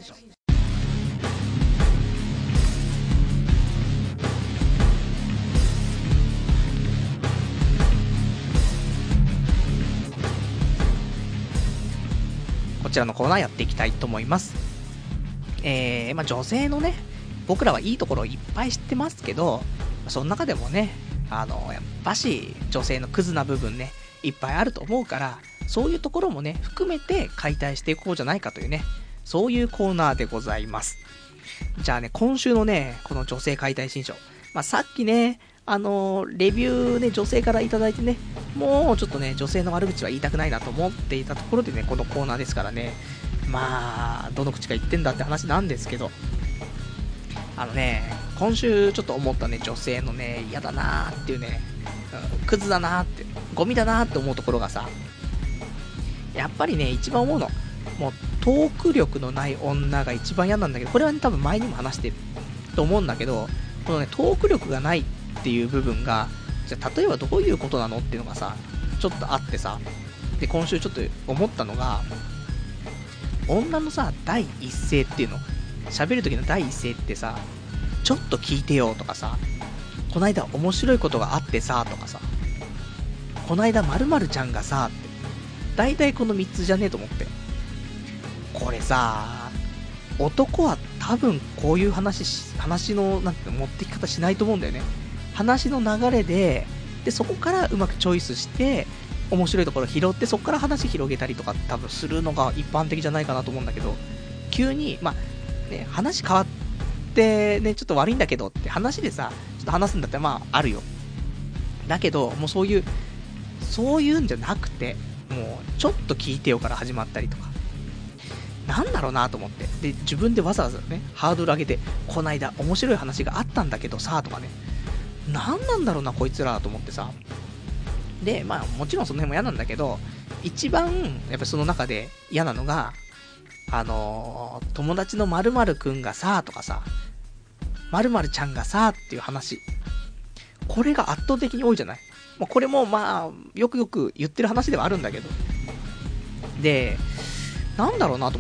こちらのコーナーやっていきたいと思います。えー、まあ女性のね、僕らはいいところいっぱい知ってますけど、その中でもね、あの、やっぱし女性のクズな部分ね、いっぱいあると思うから、そういうところもね、含めて解体していこうじゃないかというね、そういうコーナーでございます。じゃあね、今週のね、この女性解体新書。まあ、さっきね、あのー、レビューね、女性からいただいてね、もうちょっとね、女性の悪口は言いたくないなと思っていたところでね、このコーナーですからね、まあ、どの口が言ってんだって話なんですけど、あのね、今週ちょっと思ったね、女性のね、嫌だなーっていうね、うん、クズだなーって、ゴミだなーって思うところがさ、やっぱりね、一番思うの、もうトーク力のない女が一番嫌なんだけど、これはね、多分前にも話してると思うんだけど、このね、トーク力がないっていう部分が、じゃあ例えばどういうことなのっていうのがさ、ちょっとあってさ、で、今週ちょっと思ったのが、女のさ、第一声っていうの、喋る時の第一声ってさ、ちょっと聞いてよとかさ、こないだ面白いことがあってさとかさ、こないだ〇〇ちゃんがさって、大体このみっつじゃねえと思って。これさ、男は多分こういう話し、話のなんて持ってき方しないと思うんだよね。話の流れで、でそこからうまくチョイスして面白いところ拾って、そこから話広げたりとか多分するのが一般的じゃないかなと思うんだけど、急にまあね、話変わってね、ちょっと悪いんだけどって話でさ、ちょっと話すんだったらまああるよ。だけどもうそういうそういうんじゃなくて、もうちょっと聞いてよから始まったりとか、なんだろうなと思って、で自分でわざわざねハードル上げて、こないだ面白い話があったんだけどさとかね、なんなんだろうなこいつらと思ってさ。でまあもちろんその辺も嫌なんだけど、一番やっぱその中で嫌なのが、あのー、友達の〇〇くんがさとかさ、〇〇ちゃんがさっていう話、これが圧倒的に多いじゃない。まあ、これもまあよくよく言ってる話ではあるんだけど、でなんだろうなと思って、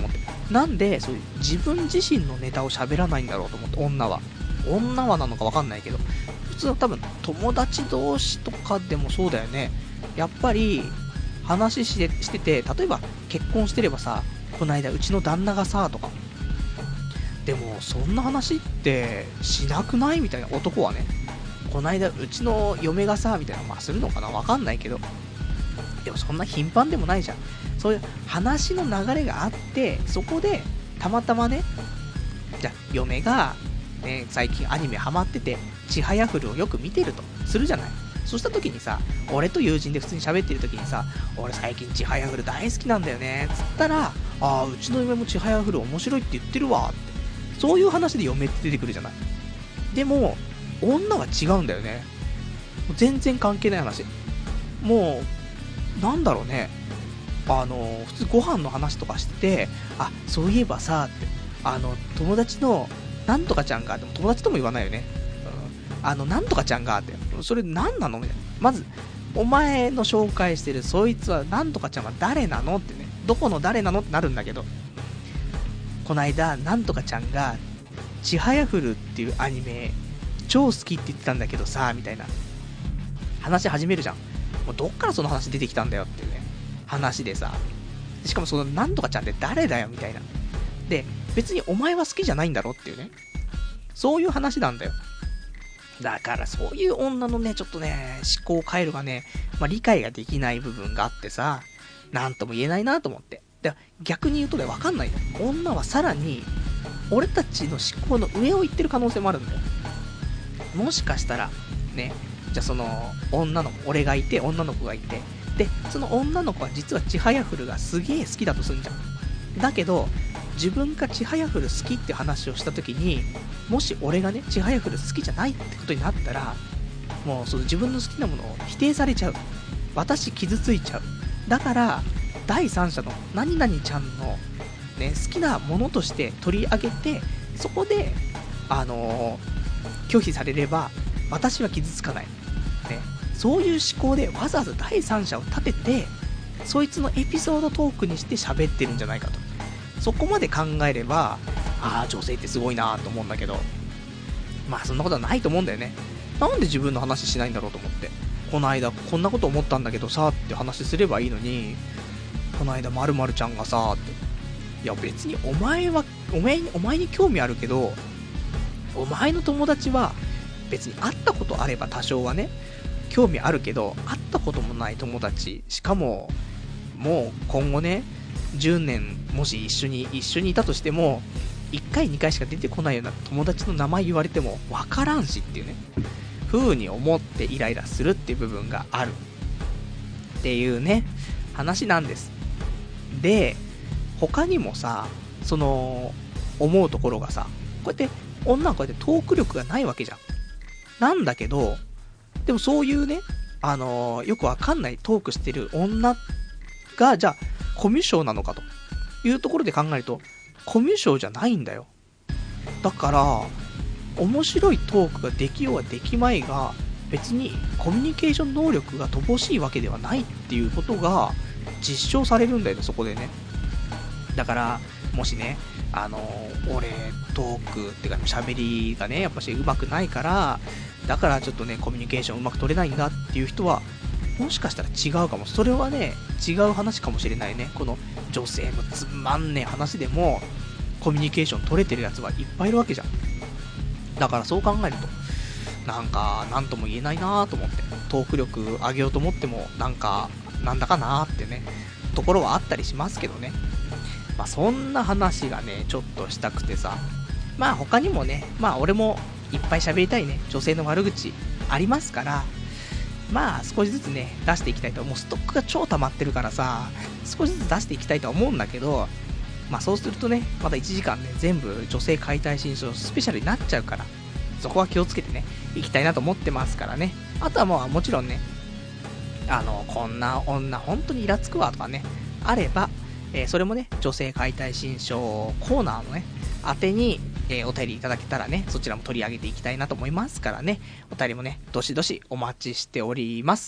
なんでそういう自分自身のネタを喋らないんだろうと思って、女は女はなのかわかんないけど、普通の多分友達同士とかでもそうだよね。やっぱり話してしてて、例えば結婚してればさ、こないだうちの旦那がさとか、でもそんな話ってしなくないみたいな、男はね、こないだうちの嫁がさみたいな、まあするのかな、わかんないけど、でもそんな頻繁でもないじゃん。そういう話の流れがあって、そこでたまたまね、じゃあ嫁が、ね、最近アニメハマっててちはやふるをよく見てるとするじゃない。そうした時にさ、俺と友人で普通に喋ってる時にさ、俺最近ちはやふる大好きなんだよねつったら、ああうちの嫁もちはやふる面白いって言ってるわって、そういう話で嫁って出てくるじゃない。でも女は違うんだよね。全然関係ない話。もうなんだろうね、あの普通ご飯の話とかしてて、あそういえばさって、あの友達のなんとかちゃんが、でも友達とも言わないよね、うん、あのなんとかちゃんがって、それ何なのみたいな。まずお前の紹介してるそいつはなんとかちゃんは誰なのってね、どこの誰なのってなるんだけど、こないだなんとかちゃんがちはやふるっていうアニメ超好きって言ってたんだけどさみたいな話始めるじゃん。もうどっからその話出てきたんだよっていうね話でさ、しかもそのなんとかちゃんって誰だよみたいな。で別にお前は好きじゃないんだろっていうね、そういう話なんだよ。だからそういう女のねちょっとね思考回路がね、まあ、理解ができない部分があってさ、なんとも言えないなと思って。で逆に言うとね、分かんないよ、女はさらに俺たちの思考の上を行ってる可能性もあるんだよ。もしかしたらね、じゃあその女の子、俺がいて女の子がいて、でその女の子は実はちはやふるがすげえ好きだとすんじゃん。だけど自分がちはやふる好きって話をした時に、もし俺がねちはやふる好きじゃないってことになったら、もうその自分の好きなものを否定されちゃう、私傷ついちゃう。だから第三者の何々ちゃんの、ね、好きなものとして取り上げて、そこであのー、拒否されれば私は傷つかない、ね、そういう思考でわざわざ第三者を立てて、そいつのエピソードトークにして喋ってるんじゃないかと。そこまで考えれば、ああ女性ってすごいなと思うんだけど、まあそんなことはないと思うんだよね。なんで自分の話しないんだろうと思って、この間こんなこと思ったんだけどさって話すればいいのに、この間〇〇ちゃんがさって、いや別にお前はお前にお前に興味あるけど、お前の友達は別に会ったことあれば多少はね興味あるけど、会ったこともない友達、しかももう今後ねじゅうねんもし一緒に一緒にいたとしてもいっかいにかいしか出てこないような友達の名前言われてもわからんしっていうね風に思ってイライラするっていう部分があるっていうね話なんです。で他にもさ、その思うところがさ、こうやって女はこうやってトーク力がないわけじゃん。なんだけどでもそういうね、あのー、よくわかんないトークしてる女がじゃあコミュ障なのかというところで考えると、コミュ障じゃないんだよ。だから面白いトークができようができまいが、別にコミュニケーション能力が乏しいわけではないっていうことが実証されるんだよね、そこでね。だからもしね、あのー、俺トークってか喋りがねやっぱし上手くないから、だからちょっとねコミュニケーションうまく取れないんだっていう人はもしかしたら違うかも。それはね違う話かもしれないね。この女性のつまんねえ話でもコミュニケーション取れてるやつはいっぱいいるわけじゃん。だからそう考えるとなんかなんとも言えないなと思って、トーク力上げようと思ってもなんかなんだかなってねところはあったりしますけどね。まあそんな話がねちょっとしたくてさ、まあ他にもね、まあ俺もいっぱい喋りたいね女性の悪口ありますから、まあ少しずつね出していきたいと。もうストックが超溜まってるからさ、少しずつ出していきたいとは思うんだけど、まあそうするとねまたいちじかんね全部女性解体新書スペシャルになっちゃうから、そこは気をつけてねいきたいなと思ってますからね。あとはもうもちろんね、あのこんな女本当にイラつくわとかねあれば、えー、それもね女性解体新書コーナーのね宛てに、えー、お便りいただけたらね、そちらも取り上げていきたいなと思いますからね、お便りもねどしどしお待ちしております。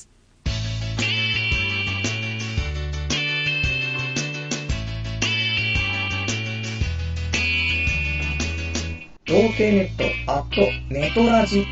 童貞ネットアットネトラジ。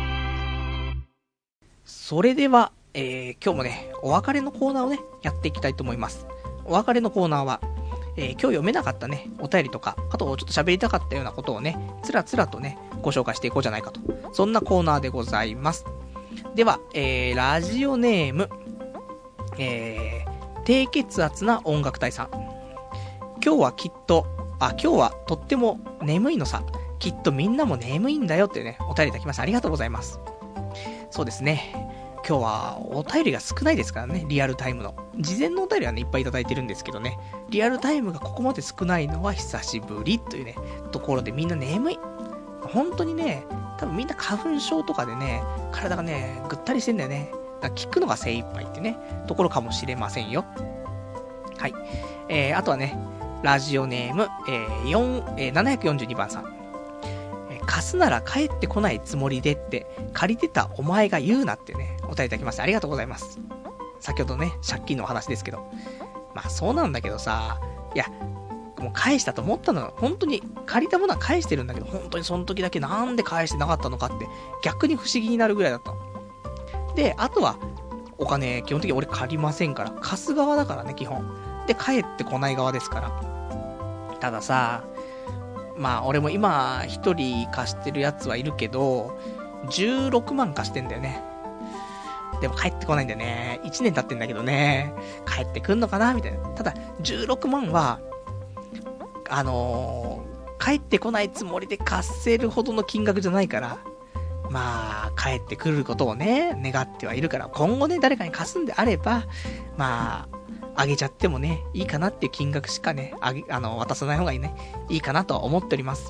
それでは、えー、今日もね、お別れのコーナーをね、やっていきたいと思います。お別れのコーナーは、えー、今日読めなかったね、お便りとか、あとちょっと喋りたかったようなことをね、つらつらとね、ご紹介していこうじゃないかと。そんなコーナーでございます。では、えー、ラジオネーム、えー、低血圧な音楽隊さん。今日はきっと、あ、今日はとっても眠いのさ。きっとみんなも眠いんだよっていうね、お便りいただきました。ありがとうございます。そうですね。今日はお便りが少ないですからね、リアルタイムの。事前のお便りはね、いっぱいいただいてるんですけどね、リアルタイムがここまで少ないのは久しぶりというね、ところでみんな眠い。本当にね、多分みんな花粉症とかでね、体がね、ぐったりしてんだよね。だから聞くのが精一杯ってね、ところかもしれませんよ。はい。えー、あとはね、ラジオネーム、えー、よん、えー、ななひゃくよんじゅうにばんさん。貸すなら帰ってこないつもりでって借りてたお前が言うなってね、お便りいただきましてありがとうございます。先ほどね、借金のお話ですけど、まあそうなんだけどさ、いやもう返したと思ったのは本当に借りたものは返してるんだけど、本当にその時だけなんで返してなかったのかって逆に不思議になるぐらいだったので、あとはお金基本的に俺借りませんから、貸す側だからね基本で、帰ってこない側ですから。たださ、まあ俺も今一人貸してるやつはいるけど、じゅうろくまん貸してんだよね。でも帰ってこないんだよね。いちねん経ってんだけどね、帰ってくんのかなみたいな。ただじゅうろくまんはあのー、帰ってこないつもりで貸せるほどの金額じゃないから、まあ帰ってくることをね願ってはいるから、今後ね誰かに貸すんであれば、まああげちゃってもね、いいかなっていう金額しかね、あげ、あの、渡さない方がいいね、いいかなとは思っております。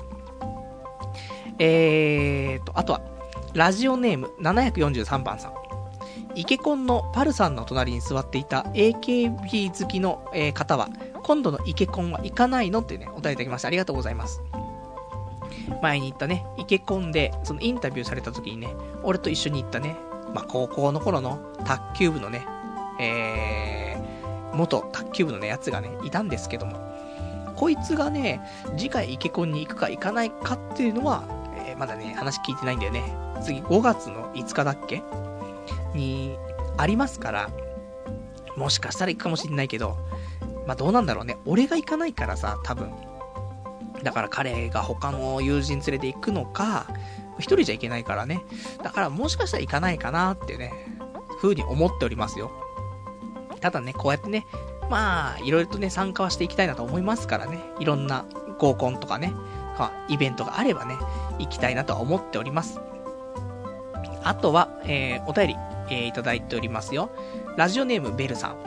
えーと、あとは、ラジオネームななひゃくよんじゅうさんばんさん。イケコンのパルさんの隣に座っていた エーケービー 好きの、えー、方は、今度のイケコンは行かないのっていうね、お便りいただきましてありがとうございます。前に言ったね、イケコンで、そのインタビューされた時にね、俺と一緒に行ったね、まあ、高校の頃の卓球部のね、えー、元卓球部のね、やつがね、いたんですけども、こいつがね、次回イケコンに行くか行かないかっていうのは、えー、まだね、話聞いてないんだよね。次ごがつのいつかだっけにありますから、もしかしたら行くかもしれないけど、まあどうなんだろうね。俺が行かないからさ、多分。だから彼が他の友人連れて行くのか、一人じゃ行けないからね。だからもしかしたら行かないかなってね、風に思っておりますよ。ただね、こうやってね、まあ、いろいろとね、参加はしていきたいなと思いますからね。いろんな合コンとかね、イベントがあればね、行きたいなとは思っております。あとは、えー、お便り、えー、いただいておりますよ。ラジオネームベルさん。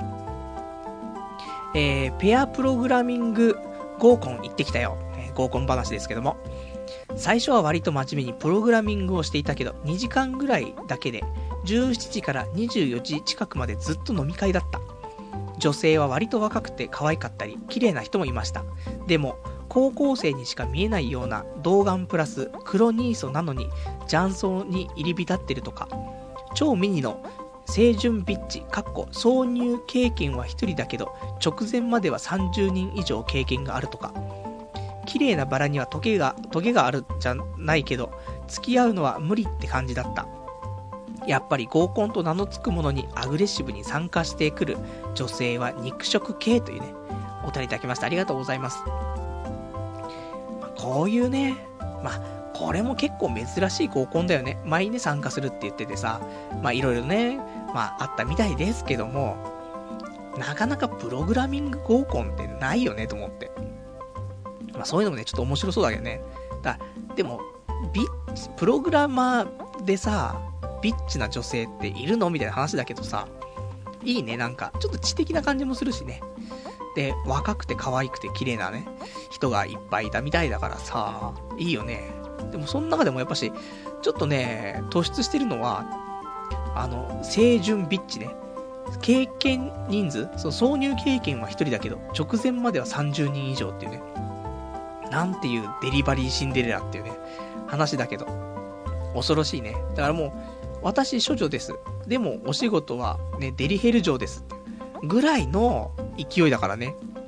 えー、ペアプログラミング合コン行ってきたよ。えー、合コン話ですけども。最初は割と真面目にプログラミングをしていたけど、にじかんぐらいだけで、じゅうしちじからにじゅうよじ近くまでずっと飲み会だった。女性は割と若くて可愛かったり、綺麗な人もいました。でも、高校生にしか見えないような童顔プラス黒ニーソなのに、雀荘に入り浸ってるとか、超ミニの清純ビッチ、かっこ挿入経験は一人だけど、直前まではさんじゅうにん以上経験があるとか、綺麗なバラにはトゲが、トゲがあるじゃないけど、付き合うのは無理って感じだった。やっぱり合コンと名の付くものにアグレッシブに参加してくる女性は肉食系というね、お便りいただきましてありがとうございます。まあ、こういうね、まあ、これも結構珍しい合コンだよね。前にね、参加するって言っててさ、まあいろいろね、まああったみたいですけども、なかなかプログラミング合コンってないよねと思って。まあそういうのもね、ちょっと面白そうだけどね。だでも、ビッチ、プログラマーでさ、ビッチな女性っているのみたいな話だけどさ、いいね、なんか、ちょっと知的な感じもするしね。で、若くて可愛くて綺麗なね、人がいっぱいいたみたいだからさ、いいよね。でもその中でもやっぱし、ちょっとね、突出してるのは、あの、清純ビッチね。経験人数、その挿入経験は一人だけど、直前まではさんじゅうにん以上っていうね。なんていうデリバリーシンデレラっていうね、話だけど、恐ろしいね。だからもう、私処女です。でもお仕事はね、デリヘル嬢ですって。ぐらいの勢いだからね。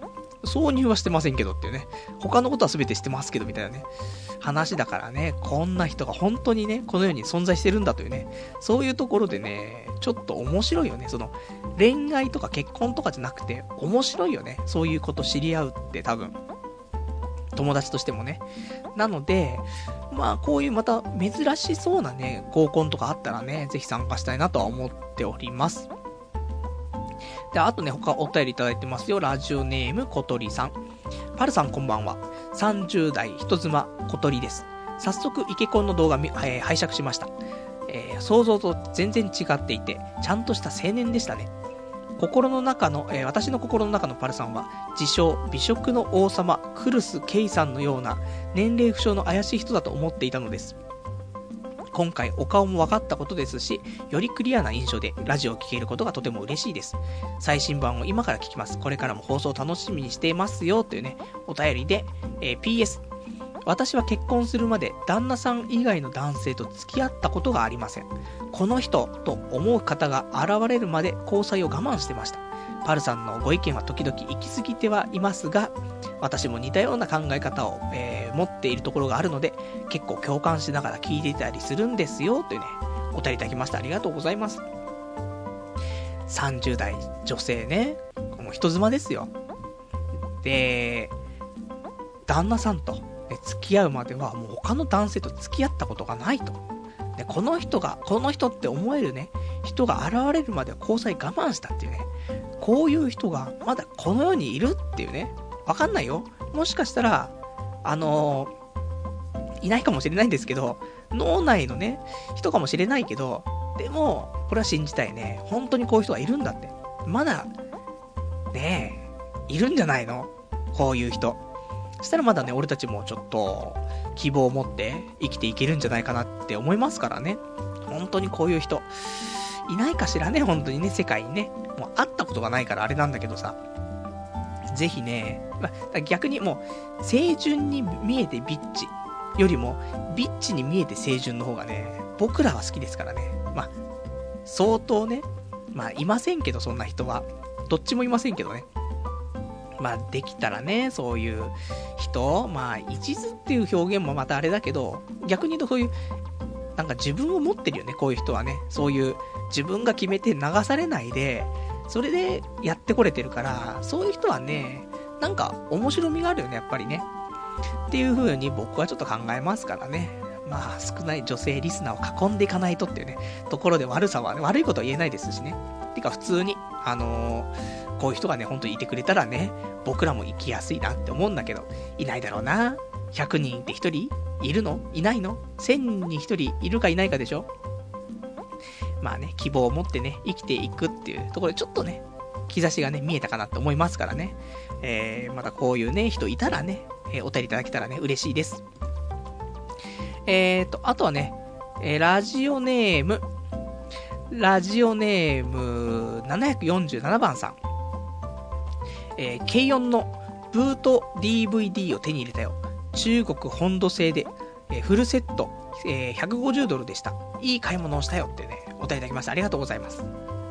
挿入はしてませんけどっていうね。他のことは全てしてますけどみたいなね。話だからね、こんな人が本当にね、この世に存在してるんだというね。そういうところでね、ちょっと面白いよね。その、恋愛とか結婚とかじゃなくて、面白いよね。そういうこと知り合うって多分。友達としてもね。なので、まあこういうまた珍しそうなね、合コンとかあったらね、ぜひ参加したいなとは思っております。で、あとね、他お便りいただいてますよ。ラジオネーム小鳥さん。パルさんこんばんは。さんじゅう代人妻小鳥です。早速イケコンの動画、えー、拝借しました、えー。想像と全然違っていて、ちゃんとした青年でしたね。心の中の、えー、私の心の中のパルさんは、自称美食の王様クルス・ケイさんのような年齢不詳の怪しい人だと思っていたのです。今回お顔も分かったことですし、よりクリアな印象でラジオを聴けることがとても嬉しいです。最新版を今から聞きます。これからも放送を楽しみにしていますよというね、お便りで、えー、ピーエス。私は結婚するまで旦那さん以外の男性と付き合ったことがありません。この人と思う方が現れるまで交際を我慢してました。パルさんのご意見は時々行き過ぎてはいますが、私も似たような考え方を、えー、持っているところがあるので、結構共感しながら聞いていたりするんですよというね、お便りいただきました。ありがとうございます。さんじゅう代女性ね、もう人妻ですよ。で、旦那さんと付き合うまではもう他の男性と付き合ったことがないと。で、この人が、この人って思えるね、人が現れるまでは交際我慢したっていうね、こういう人がまだこの世にいるっていうね、わかんないよ。もしかしたら、あのー、いないかもしれないんですけど、脳内のね、人かもしれないけど、でも、これは信じたいね。本当にこういう人がいるんだって。まだ、ねえ、いるんじゃないの？こういう人。そしたらまだね、俺たちもちょっと、希望を持って生きていけるんじゃないかなって思いますからね。本当にこういう人、いないかしらね、本当にね、世界にね。もう会ったことがないからあれなんだけどさ。ぜひね、まあ、逆にもう、清純に見えてビッチよりも、ビッチに見えて清純の方がね、僕らは好きですからね。まあ、相当ね、まあ、いませんけど、そんな人は。どっちもいませんけどね。まあ、できたらね、そういう人、まあ、一途っていう表現もまたあれだけど、逆に言うとそういう、なんか自分を持ってるよね、こういう人はね。そういう、自分が決めて流されないで、それでやってこれてるから、そういう人はね、なんか面白みがあるよね、やっぱりね。っていう風に僕はちょっと考えますからね。まあ、少ない女性リスナーを囲んでいかないとっていうね、ところで悪さは、ね、悪いことは言えないですしね。てか普通に、あのー、こういう人がね、ほんといてくれたらね、僕らも生きやすいなって思うんだけど、いないだろうな。ひゃくにんってひとりいるの？いないの？ せん にひとりいるかいないかでしょ？まあね、希望を持ってね、生きていくっていうところでちょっとね、兆しがね、見えたかなって思いますからね。えー、またこういうね、人いたらね、えー、お便りいただけたらね、嬉しいです。えーと、あとはね、えー、ラジオネーム、ラジオネームななひゃくよんじゅうななばんさん。えー、軽音のブート ディーブイディー を手に入れたよ。中国本土製で、えー、フルセット、えー、ひゃくごじゅうドルでした。いい買い物をしたよってね、お便りいただきました。ありがとうございます。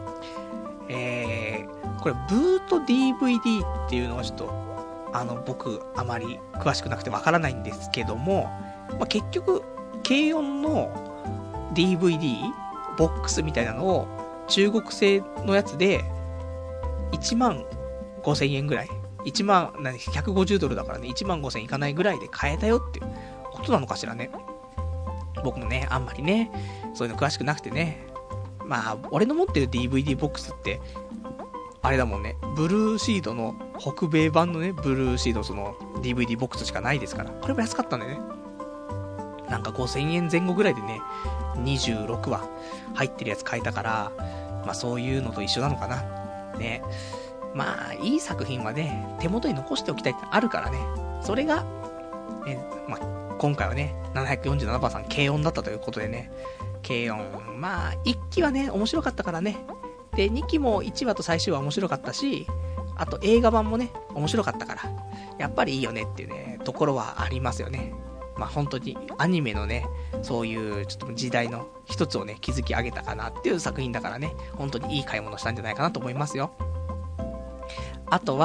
えー、これ、ブート ディーブイディー っていうのはちょっと、あの、僕、あまり詳しくなくてわからないんですけども、まあ、結局、軽音の ディーブイディー、ボックスみたいなのを、中国製のやつで、いちまんごせんえんぐらい。いちまん、何、ひゃくごじゅうドルだからね、いちまんごせんいかないぐらいで買えたよっていうことなのかしらね。僕もね、あんまりね、そういうの詳しくなくてね。まあ、俺の持ってる ディーブイディー ボックスって、あれだもんね、ブルーシードの、北米版のね、ブルーシードその ディーブイディー ボックスしかないですから。これも安かったんだよね。なんかごせんえんぜん後ぐらいでね、にじゅうろくわ入ってるやつ買えたから、まあそういうのと一緒なのかな。ね。まあ、いい作品はね、手元に残しておきたいってあるからね。それが、ね、まあ、今回はね、ななひゃくよんじゅうななばんさん、軽音だったということでね、軽音、まあ、いっきはね、面白かったからね。で、にきもいちわと最終話面白かったし、あと映画版もね、面白かったから、やっぱりいいよねっていうね、ところはありますよね。まあ本当にアニメのね、そういうちょっと時代の一つをね、築き上げたかなっていう作品だからね、本当にいい買い物したんじゃないかなと思いますよ。あとは、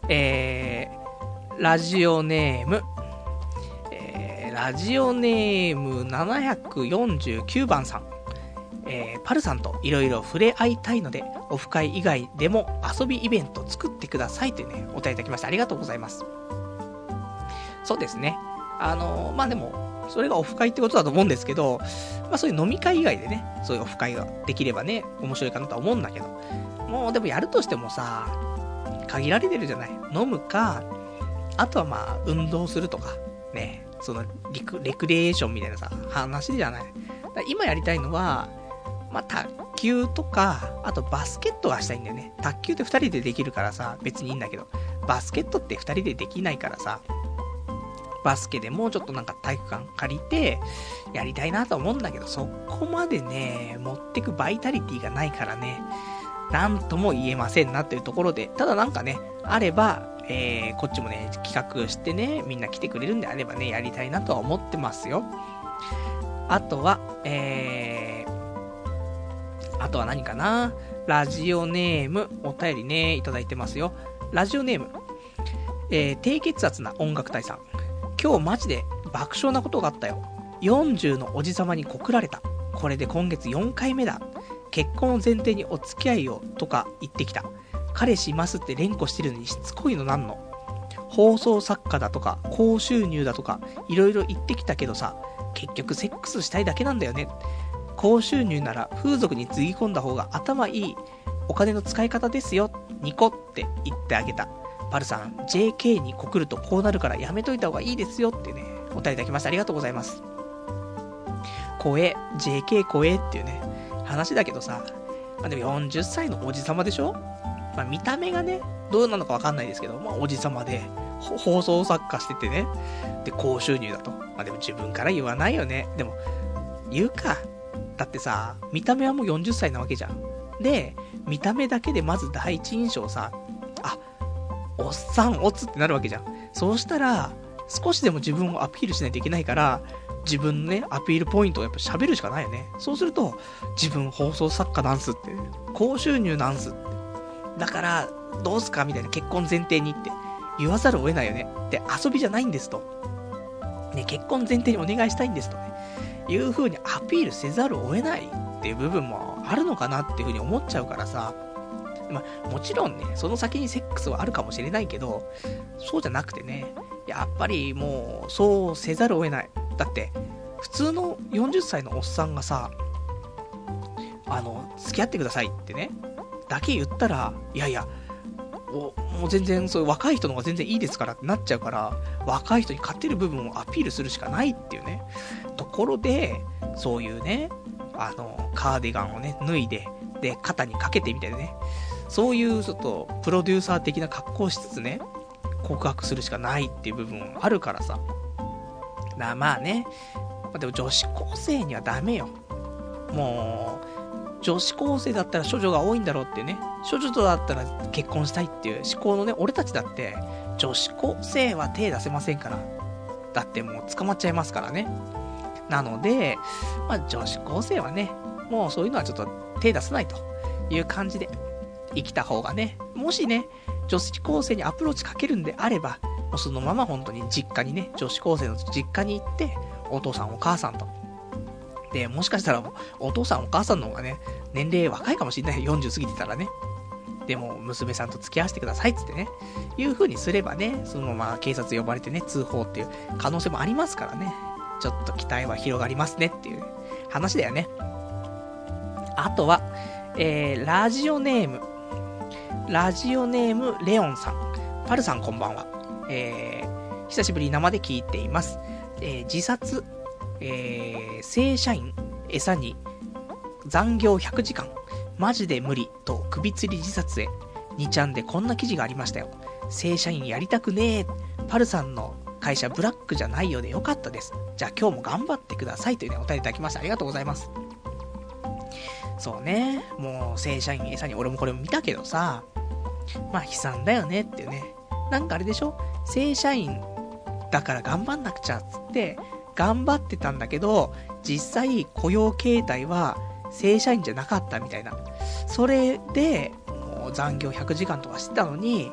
えー、ラジオネーム、えー、ラジオネームななひゃくよんじゅうきゅうばんさん。えー、パルさんといろいろ触れ合いたいので、オフ会以外でも遊びイベント作ってくださいというね、お便りいただきました。ありがとうございます。そうですね。あのー、まあ、でも、それがオフ会ってことだと思うんですけど、まあ、そういう飲み会以外でね、そういうオフ会ができればね、面白いかなとは思うんだけど、もうでもやるとしてもさ、限られてるじゃない。飲むか、あとはまあ、運動するとか、ね、そのリク、レクリエーションみたいなさ、話じゃない。だ今やりたいのは、まあ、卓球とか、あとバスケットがしたいんだよね。卓球って二人でできるからさ、別にいいんだけど、バスケットって二人でできないからさ、バスケでもうちょっとなんか体育館借りて、やりたいなと思うんだけど、そこまでね、持ってくバイタリティがないからね、なんとも言えませんなっていうところで、ただなんかね、あれば、えー、こっちもね、企画してね、みんな来てくれるんであればね、やりたいなとは思ってますよ。あとは、えー、あとは何かな？ラジオネーム、お便りね、いただいてますよ。ラジオネーム、えー、低血圧な音楽隊さん。今日マジで爆笑なことがあったよ。よんじゅうのおじさまに告られた。これで今月よんかいめだ。結婚を前提にお付き合いをとか言ってきた。彼氏いますって連呼してるのにしつこいのなんの。放送作家だとか高収入だとかいろいろ言ってきたけどさ、結局セックスしたいだけなんだよね。高収入なら風俗につぎ込んだ方が頭いいお金の使い方ですよ。ニコって言ってあげた。パルさん ジェーケー に告るとこうなるからやめといた方がいいですよってね、お便りいただきました。ありがとうございます。怖え ジェーケー 怖えっていうね話だけどさ、まあ、でもよんじゅっさいのおじさまでしょ。まあ、見た目がねどうなのかわかんないですけど、まあ、おじさまで放送作家しててね、で高収入だと。まあでも自分から言わないよね。でも言うか。だってさ、見た目はもうよんじゅっさいなわけじゃん。で見た目だけでまず第一印象さ、あ、おっさんおつってなるわけじゃん。そうしたら少しでも自分をアピールしないといけないから、自分のねアピールポイントをやっぱ喋るしかないよね。そうすると自分放送作家なんすって、高収入なんすって、だからどうすかみたいな、結婚前提にって言わざるを得ないよね。で遊びじゃないんですとね、結婚前提にお願いしたいんですとねいう風にアピールせざるを得ないっていう部分もあるのかなっていう風に思っちゃうからさ、まあ、もちろんねその先にセックスはあるかもしれないけど、そうじゃなくてね、やっぱりもうそうせざるを得ない。だって普通のよんじゅっさいのおっさんがさ、あの付き合ってくださいってねだけ言ったら、いやいやおもう全然そういう若い人の方が全然いいですからってなっちゃうから、若い人に勝てる部分をアピールするしかないっていうねところで、そういうねあのカーディガンをね脱いで、で肩にかけてみたいなね、そういうちょっとプロデューサー的な格好をしつつね告白するしかないっていう部分あるからさ。なまあね、まあ、でも女子高生にはダメよ。もう女子高生だったら処女が多いんだろうっていうね、処女とだったら結婚したいっていう思考のね俺たちだって、女子高生は手出せませんから。だってもう捕まっちゃいますからね。なので、まあ、女子高生はねもうそういうのはちょっと手出さないという感じで生きた方がね、もしね女子高生にアプローチかけるんであれば、もうそのまま本当に実家にね、女子高生の実家に行ってお父さんお母さんと、でもしかしたらお父さんお母さんの方がね年齢若いかもしれない。よんじゅう過ぎてたらね。でも娘さんと付き合わせてくださいっつってねいう風にすればね、そのまま警察呼ばれてね通報っていう可能性もありますからね、ちょっと期待は広がりますねっていう話だよね。あとは、えー、ラジオネームラジオネームレオンさん。パルさんこんばんは。えー、久しぶりに生で聞いています。えー、自殺、えー、正社員餌に残業ひゃくじかんマジで無理と首吊り自殺へ。にちゃんでこんな記事がありましたよ。正社員やりたくねえ。パルさんの会社ブラックじゃないようでよかったです。じゃあ今日も頑張ってくださいというねお便りいただきました。ありがとうございます。そうね、もう正社員餌に俺もこれも見たけどさ、まあ悲惨だよねっていうね。なんかあれでしょ、正社員だから頑張んなくちゃっつって頑張ってたんだけど、実際雇用形態は正社員じゃなかったみたいな。それでもう残業ひゃくじかんとかしてたのに、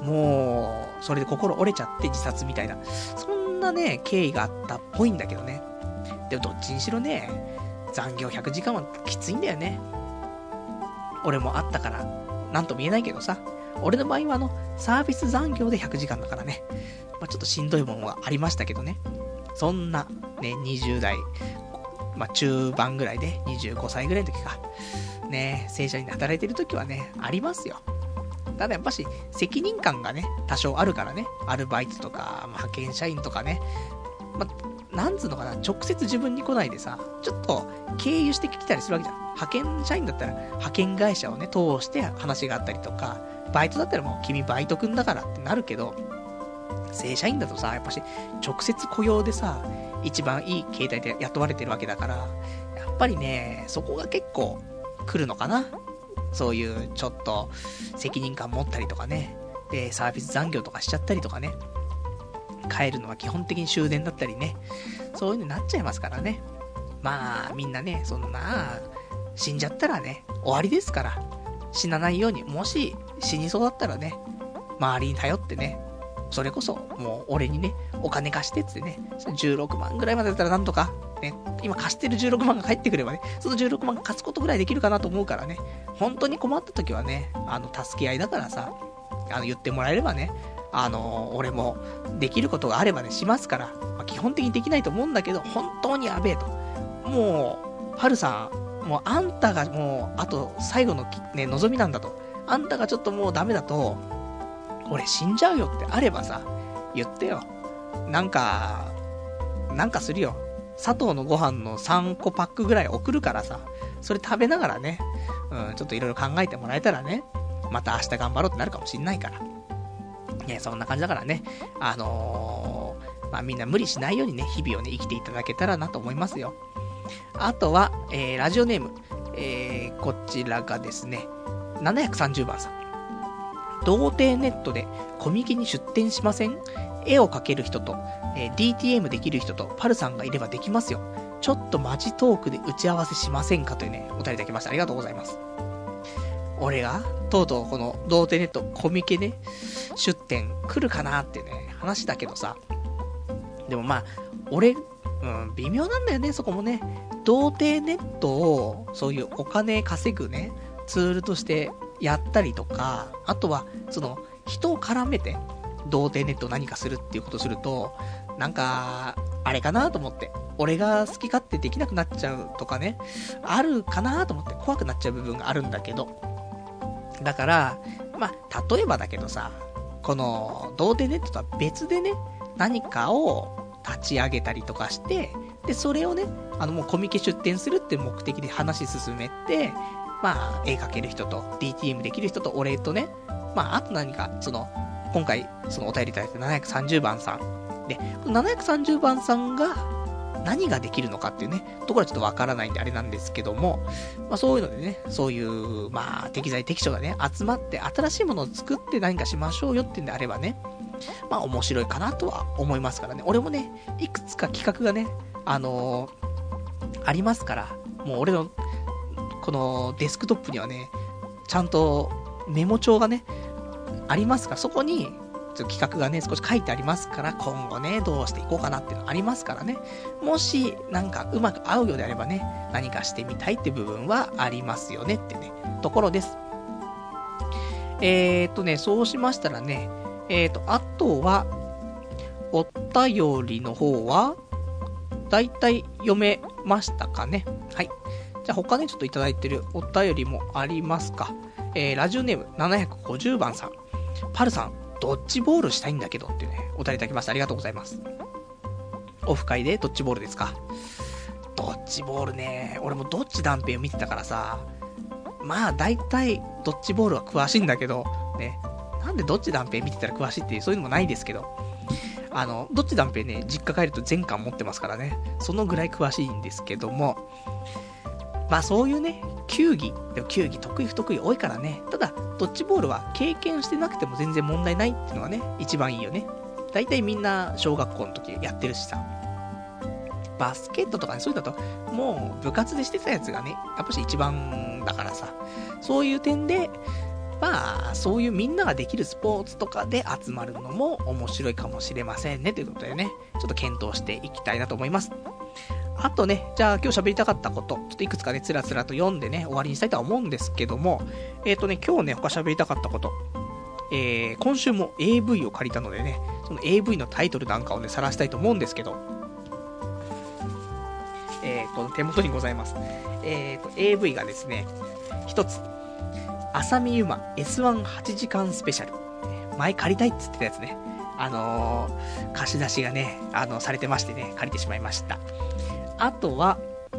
もう、それで心折れちゃって自殺みたいな。そんなね、経緯があったっぽいんだけどね。でもどっちにしろね、残業ひゃくじかんはきついんだよね。俺もあったから、なんとも言えないけどさ。俺の場合はあの、サービス残業でひゃくじかんだからね。まあ、ちょっとしんどいものはありましたけどね。そんな、ね、にじゅう代、まあ、中盤ぐらいで、にじゅうごさいぐらいの時か。ね、正社員で働いてる時はね、ありますよ。ただやっぱし、責任感がね、多少あるからね。アルバイトとか、まあ、派遣社員とかね。まあ、なんつうのかな、直接自分に来ないでさ、ちょっと経由してきたりするわけじゃん。派遣社員だったら、派遣会社をね、通して話があったりとか、バイトだったらもう君バイトくんだからってなるけど、正社員だとさ、やっぱし、直接雇用でさ、一番いい形態で雇われてるわけだから、やっぱりね、そこが結構来るのかな。そういうちょっと責任感持ったりとかね、で、サービス残業とかしちゃったりとかね、帰るのは基本的に終電だったりね、そういうのになっちゃいますからね。まあ、みんなね、そんな、死んじゃったらね、終わりですから、死なないように、もし死にそうだったらね、周りに頼ってね、それこそ、もう俺にね、お金貸してってね、じゅうろくまんぐらいまでだったらなんとか、ね、今貸してるじゅうろくまんが返ってくればね、そのじゅうろくまん貸すことぐらいできるかなと思うからね、本当に困った時はね、あの、助け合いだからさ、あの、言ってもらえればね、あの、俺もできることがあればね、しますから、まあ、基本的にできないと思うんだけど、本当にやべえと。もう、はるさん、もうあんたがもう、あと最後のね、望みなんだと。あんたがちょっともうダメだと、俺死んじゃうよってあればさ、言ってよ。なんか、なんかするよ。砂糖のご飯のさんこパックぐらい送るからさ、それ食べながらね、うん、ちょっといろいろ考えてもらえたらね、また明日頑張ろうってなるかもしんないから。ね、そんな感じだからね、あのー、まあみんな無理しないようにね、日々をね、生きていただけたらなと思いますよ。あとは、えー、ラジオネーム、えー、こちらがですね、ななひゃくさんじゅうばんさん。童貞ネットでコミケに出店しません？絵を描ける人と、えー、ディーティーエム できる人とパルさんがいればできますよ。ちょっとマジトークで打ち合わせしませんかというね、お便りいただきました。ありがとうございます。俺が、とうとうこの童貞ネットコミケね、出店来るかなってね、話だけどさ。でもまあ、俺、うん、微妙なんだよね、そこもね。童貞ネットを、そういうお金稼ぐね、ツールとしてやったりとか、あとは、その、人を絡めて、童貞ネットを何かするっていうことすると、なんか、あれかなと思って。俺が好き勝手できなくなっちゃうとかね、あるかなと思って怖くなっちゃう部分があるんだけど。だから、まあ、例えばだけどさ、この、童貞ネットとは別でね、何かを立ち上げたりとかして、で、それをね、あのもうコミケ出展するっていう目的で話進めて、まあ、絵描ける人と、ディーティーエム できる人と、俺とね、まあ、あと何か、その、今回、そのお便りいただいたななひゃくさんじゅうばんさん。で、ななひゃくさんじゅうばんさんが、何ができるのかっていうね、ところはちょっとわからないんであれなんですけども、まあそういうのでね、そういう、まあ適材適所がね、集まって新しいものを作って何かしましょうよっていうんであればね、まあ面白いかなとは思いますからね。俺もね、いくつか企画がね、あのー、ありますから、もう俺の、このデスクトップにはね、ちゃんとメモ帳がね、ありますから、そこに、ちょっと企画がね、少し書いてありますから、今後ね、どうしていこうかなっていうのありますからね。もし、なんかうまく合うようであればね、何かしてみたいって部分はありますよねってね、ところです。えーっとね、そうしましたらね、えーっと、あとは、お便りの方は、だいたい読めましたかね。はい。じゃあ他ね、ちょっといただいてるお便りもありますか。えー、ラジオネームななひゃくごじゅうばんさん。パルさん、ドッジボールしたいんだけどっていうね、お便りいただきました。ありがとうございます。オフ会でドッジボールですか。ドッジボールね、俺もドッジ断平を見てたからさ、まあ大体ドッジボールは詳しいんだけど、ね、なんでドッジ断平見てたら詳しいっていうそういうのもないですけど、あの、ドッジ断平ね、実家帰ると全巻持ってますからね、そのぐらい詳しいんですけども、まあそういうね、球技、でも球技得意不得意多いからね。ただ、ドッジボールは経験してなくても全然問題ないっていうのがね、一番いいよね。だいたいみんな小学校の時やってるしさ。バスケットとかね、そういうのだと、もう部活でしてたやつがね、やっぱし一番だからさ。そういう点で、 まあ、そういうみんなができるスポーツとかで集まるのも面白いかもしれませんね。ということでね、ちょっと検討していきたいなと思います。あとね、じゃあ今日喋りたかったこと、ちょっといくつかね、つらつらと読んでね、終わりにしたいとは思うんですけども、えっとね、今日ね、他喋りたかったこと、えー、今週も エーブイ を借りたのでね、その エーブイ のタイトルなんかをね、晒したいと思うんですけど、えっと、手元にございます。えっと、エーブイ がですね、一つ、浅見ゆま エスワンはち 時間スペシャル。前借りたいっつってたやつね。あのー、貸し出しがね、あの、されてましてね、借りてしまいました。あとは、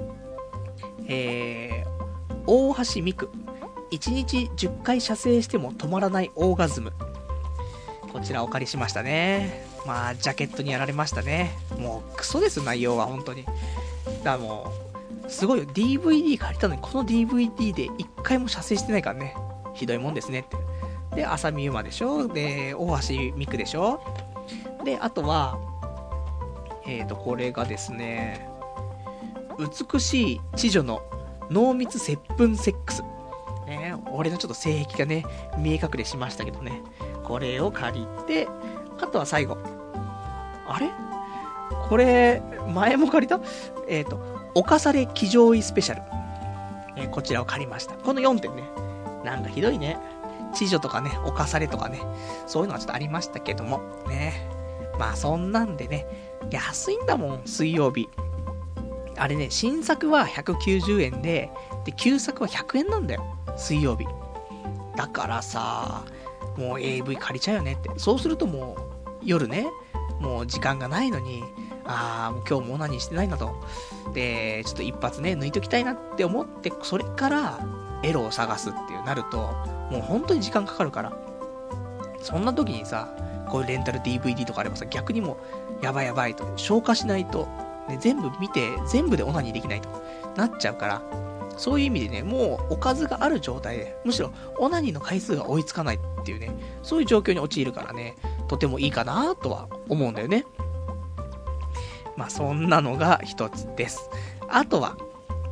えー、大橋美久。いちにちじゅっかい射精しても止まらないオーガズム。こちらお借りしましたね。まあ、ジャケットにやられましたね。もう、クソです、内容は、本当に。だからもう、すごいよ。ディーブイディー 借りたのに、この ディーブイディー でいっかいも射精してないからね。ひどいもんですねって。で、浅見ゆまでしょ。で、大橋美久でしょ。で、あとは、えーと、これがですね、美しい知女の濃密接吻セックス。ね、俺のちょっと性癖がね、見え隠れしましたけどね。これを借りて、あとは最後。あれこれ、前も借りたえっと、犯され騎乗位スペシャル。えー、こちらを借りました。このよんてんね。なんかひどいね。知女とかね、犯されとかね。そういうのはちょっとありましたけども。ね。まあそんなんでね。安いんだもん、水曜日。あれね、新作はひゃくきゅうじゅうえんで、で、旧作はひゃくえんなんだよ。水曜日。だからさ、もう エーブイ 借りちゃうよねって。そうするともう、夜ね、もう時間がないのに、あー、もう今日もオナニーしてないなと。で、ちょっと一発ね、抜いときたいなって思って、それからエロを探すっていうなると、もう本当に時間かかるから。そんな時にさ、こういうレンタル ディーブイディー とかあればさ、逆にもう、やばいやばいと、消化しないと、ね、全部見て、全部でオナニーできないとなっちゃうから、そういう意味でね、もうおかずがある状態で、むしろオナニーの回数が追いつかないっていうね、そういう状況に陥るからね、とてもいいかなとは思うんだよね。まあそんなのが一つです。あとは、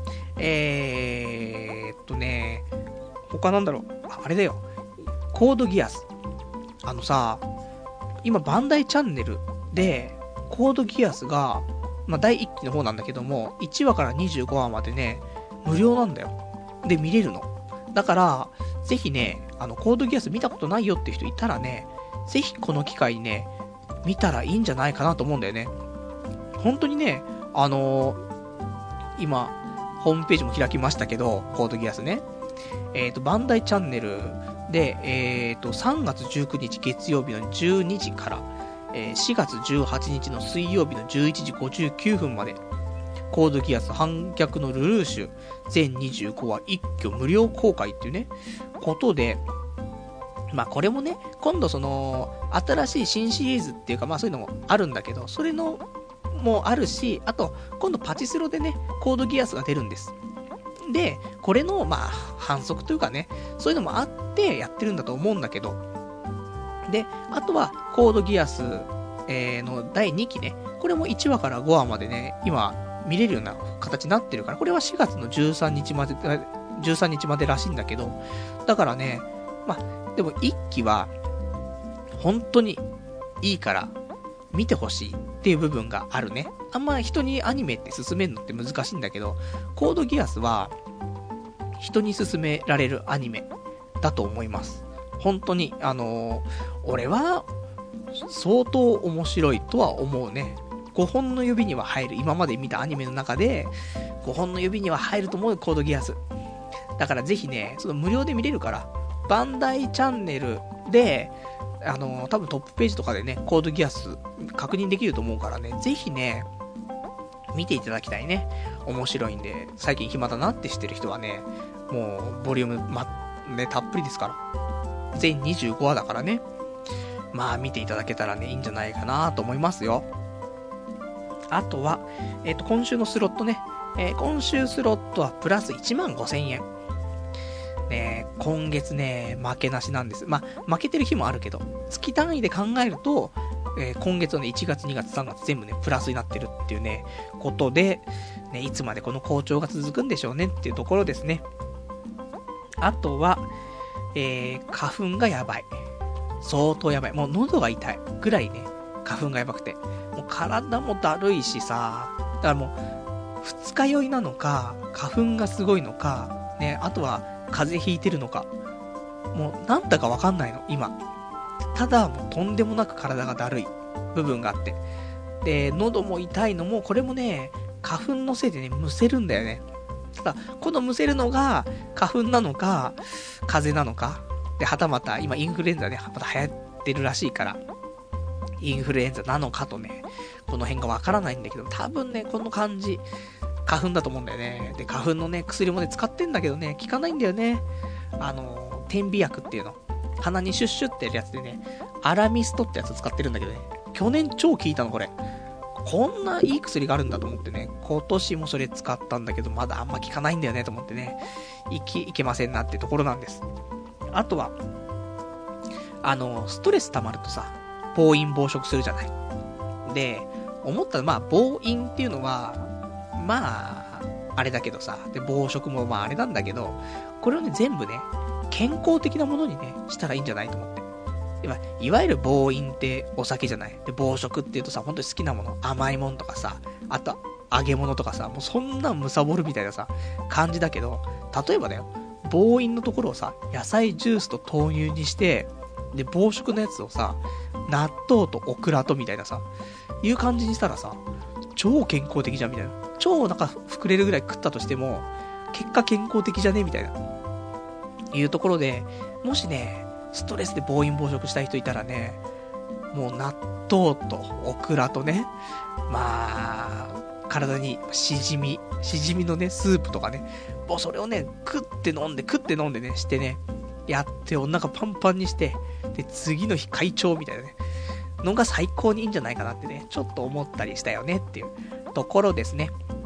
えーっとね、他なんだろう、あれだよ、コードギアス。あのさ、今バンダイチャンネルで、コードギアスが、まあだいいっきの方なんだけども、いちわからにじゅうごわまでね、無料なんだよ。で、見れるの。だから、ぜひね、あの、コードギアス見たことないよって人いたらね、ぜひこの機会にね、見たらいいんじゃないかなと思うんだよね。本当にね、あのー、今、ホームページも開きましたけど、コードギアスね。えっと、バンダイチャンネルで、えっと、さんがつじゅうくにち月曜日のじゅうにじから、えー、しがつじゅうはちにちの水曜日のじゅういちじごじゅうきゅうふんまで、コードギアス反逆のルルーシュ全にじゅうごわ一挙無料公開っていうね、ことで、まあこれもね、今度その、新しい新シリーズっていうかまあそういうのもあるんだけど、それの、もあるし、あと、今度パチスロでね、コードギアスが出るんです。で、これの、まあ、反則というかね、そういうのもあってやってるんだと思うんだけど、で、あとは、コードギアス、えー、のだいにきね、これもいちわからごわまでね、今、見れるような形になってるから、これはしがつのじゅうさんにちまで、じゅうさんにちまでらしいんだけど、だからね、まあ、でもいっきは、本当にいいから、見てほしいっていう部分があるね。あんま人にアニメって勧めるのって難しいんだけど、コードギアスは、人に勧められるアニメだと思います。本当に、あのー、俺は、相当面白いとは思うね。ごほんの指には入る。今まで見たアニメの中で、ごほんの指には入ると思うコードギアス。だからぜひね、その無料で見れるから、バンダイチャンネルで、あのー、多分トップページとかでね、コードギアス確認できると思うからね、ぜひね、見ていただきたいね。面白いんで、最近暇だなってしてる人はね、もう、ボリューム、ま、ね、たっぷりですから。全にじゅうごわだからね。まあ、見ていただけたらね、いいんじゃないかなと思いますよ。あとは、えっと、今週のスロットね。えー、今週スロットはプラスいちまんごせんえん。ね、今月ね、負けなしなんです。まあ、負けてる日もあるけど、月単位で考えると、えー、今月はね、いちがつ、にがつ、さんがつ全部ね、プラスになってるっていうね、ことで、ね、いつまでこの好調が続くんでしょうねっていうところですね。あとは、 えー、花粉がやばい。相当やばい。もう喉が痛いぐらいね、花粉がやばくて。もう体もだるいしさ、だからもう、二日酔いなのか、花粉がすごいのか、ね、あとは風邪ひいてるのか、もうなんだかわかんないの、今。ただ、もうとんでもなく体がだるい部分があって。で、喉も痛いのも、これもね、花粉のせいでね、むせるんだよね。ただ、このむせるのが、花粉なのか、風邪なのか。で、はたまた、今インフルエンザね、また流行ってるらしいから、インフルエンザなのかとね、この辺がわからないんだけど、多分ね、この感じ、花粉だと思うんだよね。で、花粉のね、薬もね、使ってんだけどね、効かないんだよね。あの、点鼻薬っていうの。鼻にシュッシュってやるやつでね、アラミストってやつ使ってるんだけどね、去年超効いたの、これ。こんないい薬があるんだと思ってね、今年もそれ使ったんだけど、まだあんま効かないんだよねと思ってね、いき、いけませんなってところなんです。あとは、あの、ストレス溜まるとさ、暴飲暴食するじゃない。で、思ったら、まあ、暴飲っていうのは、まあ、あれだけどさ、で、暴食もまああれなんだけど、これをね、全部ね、健康的なものにね、したらいいんじゃないと思って。いわゆる暴飲ってお酒じゃない。で、暴食って言うとさ、本当に好きなもの、甘いものとかさ、あと、揚げ物とかさ、もうそんなむさぼるみたいなさ、感じだけど、例えばだよ、暴飲のところをさ、野菜ジュースと豆乳にして、で、暴食のやつをさ、納豆とオクラとみたいなさ、いう感じにしたらさ、超健康的じゃんみたいな。超お腹膨れるぐらい食ったとしても、結果健康的じゃねみたいな。いうところで、もしね、ストレスで暴飲暴食したい人いたらね、もう納豆とオクラとね、まあ、体にしじみ、しじみのね、スープとかね、もうそれをね、食って飲んで、食って飲んでね、してね、やってお腹パンパンにして、で、次の日会長みたいなね、のが最高にいいんじゃないかなってね、ちょっと思ったりしたよねっていうところですね。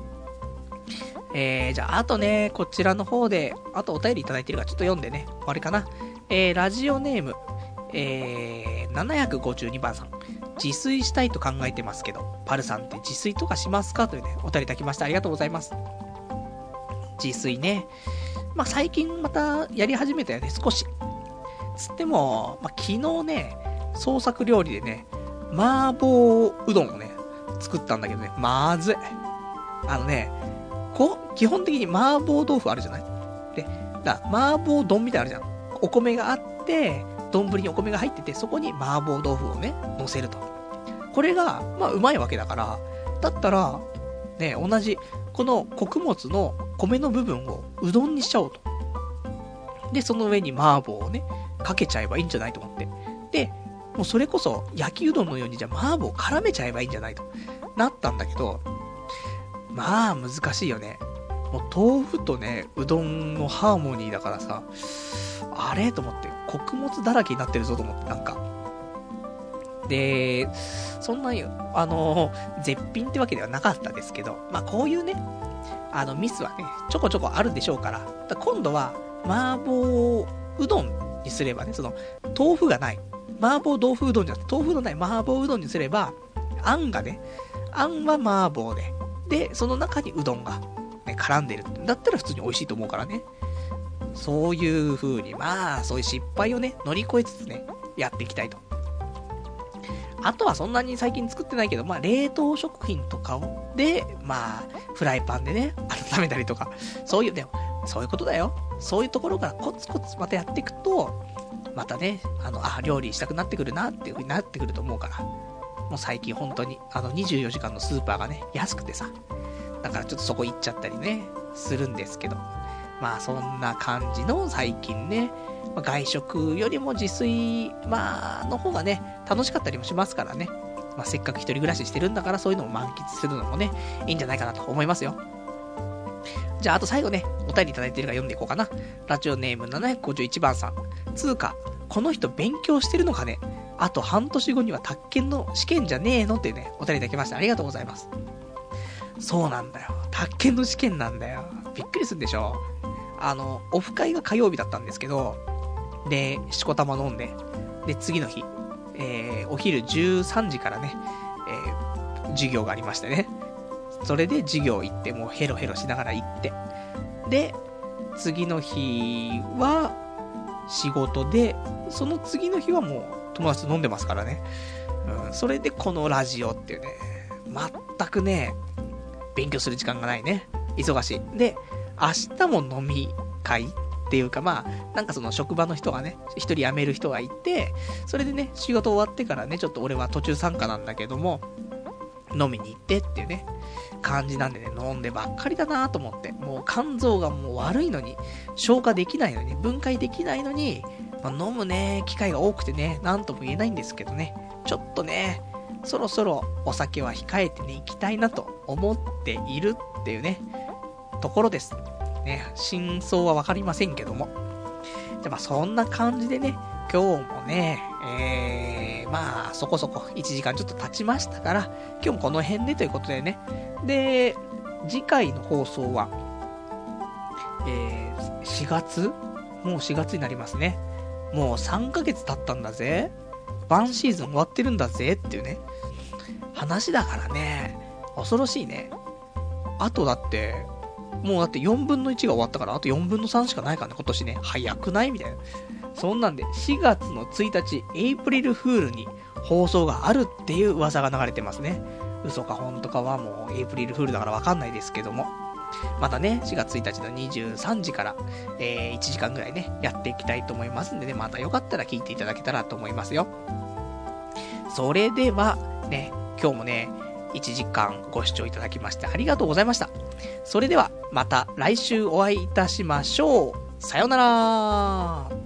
えー、じゃあ、あとね、こちらの方で、あとお便りいただいてるからちょっと読んでね、終わりかな。えー、ラジオネーム、えー、ななひゃくごじゅうにばんさん。自炊したいと考えてますけど、パルさんって自炊とかしますかというね、お便りいただきました。ありがとうございます。自炊ね。まあ、最近またやり始めたよね、少し。つっても、まあ、昨日ね、創作料理でね、麻婆うどんをね、作ったんだけどね、まずい。あのね、こう、基本的に麻婆豆腐あるじゃないで、だ麻婆丼みたいなのあるじゃん。お米があって、丼にお米が入ってて、そこに麻婆豆腐をね、乗せると。これが、まあ、うまいわけだから、だったら、ね、同じ、この穀物の米の部分をうどんにしちゃおうと。で、その上に麻婆をね、かけちゃえばいいんじゃないと思って。で、もうそれこそ、焼きうどんのように、じゃあ麻婆を絡めちゃえばいいんじゃないと。なったんだけど、まあ、難しいよね。もう豆腐とね、うどんのハーモニーだからさ、あれと思って、穀物だらけになってるぞと思って、なんか。で、そんな、あの、絶品ってわけではなかったですけど、まあこういうね、あのミスはね、ちょこちょこあるでしょうから、だ今度は、麻婆うどんにすればね、その、豆腐がない。麻婆豆腐うどんじゃなくて、豆腐のない麻婆うどんにすれば、あんがね、あんは麻婆で、で、その中にうどんが、ね、絡んでる。だったら普通に美味しいと思うからね。そういう風に、まあ、そういう失敗をね、乗り越えつつね、やっていきたいと。あとはそんなに最近作ってないけど、まあ、冷凍食品とかを、で、まあ、フライパンでね、温めたりとか、そういう、でも、そういうことだよ。そういうところからコツコツまたやっていくと、またね、あの、あ、料理したくなってくるなっていう風になってくると思うから、もう最近本当に、あの、にじゅうよじかんのスーパーがね、安くてさ、だからちょっとそこ行っちゃったりね、するんですけど、まあそんな感じの最近ね、まあ、外食よりも自炊、まあ、の方がね、楽しかったりもしますからね。まあせっかく一人暮らししてるんだからそういうのを満喫するのもね、いいんじゃないかなと思いますよ。じゃああと最後ね、お便りいただいてるから読んでいこうかな。ラジオネームななひゃくごじゅういちばんさん。つうか、この人勉強してるのかねあと半年後には宅建の試験じゃねえのってね、お便りいただきました。ありがとうございます。そうなんだよ。宅建の試験なんだよ。びっくりするんでしょ。あの、オフ会が火曜日だったんですけど、で、しこたま飲んで、で、次の日、えー、お昼じゅうさんじからね、えー、授業がありましてね。それで授業行って、もうヘロヘロしながら行って。で、次の日は、 仕事で、その次の日はもう友達と飲んでますからね。うん、それでこのラジオっていうね、全くね、勉強する時間がないね。忙しい。で、明日も飲み会っていうか、まあ、なんかその職場の人がね、一人辞める人がいて、それでね、仕事終わってからね、ちょっと俺は途中参加なんだけども、飲みに行ってっていうね、感じなんでね、飲んでばっかりだなと思って、もう肝臓がもう悪いのに、消化できないのに、分解できないのに、まあ、飲むね、機会が多くてね、なんとも言えないんですけどね、ちょっとね、そろそろお酒は控えてね、行きたいなと思っているっていうね、ところです。ね、真相はわかりませんけども。じゃまあそんな感じでね、今日もね、えー、まあそこそこいちじかんちょっと経ちましたから、今日もこの辺でということでね。で、次回の放送は、えー、しがつ？もうしがつになりますね。もうさんかげつ経ったんだぜ。ワンシーズン終わってるんだぜっていうね。話だからね、恐ろしいね。あとだって、もうだってよんぶんのいちが終わったから、あとよんぶんのさんしかないからね、今年ね。早くないみたいな。そんなんで、しがつのついたち、エイプリルフールに放送があるっていう噂が流れてますね。嘘か本当かはもうエイプリルフールだからわかんないですけども。またね、しがつついたちのにじゅうさんじから、えー、いちじかんぐらいね、やっていきたいと思いますんでね、またよかったら聞いていただけたらと思いますよ。それでは、ね、今日もね、いちじかんご視聴いただきましてありがとうございました。それではまた来週お会いいたしましょう。さようなら。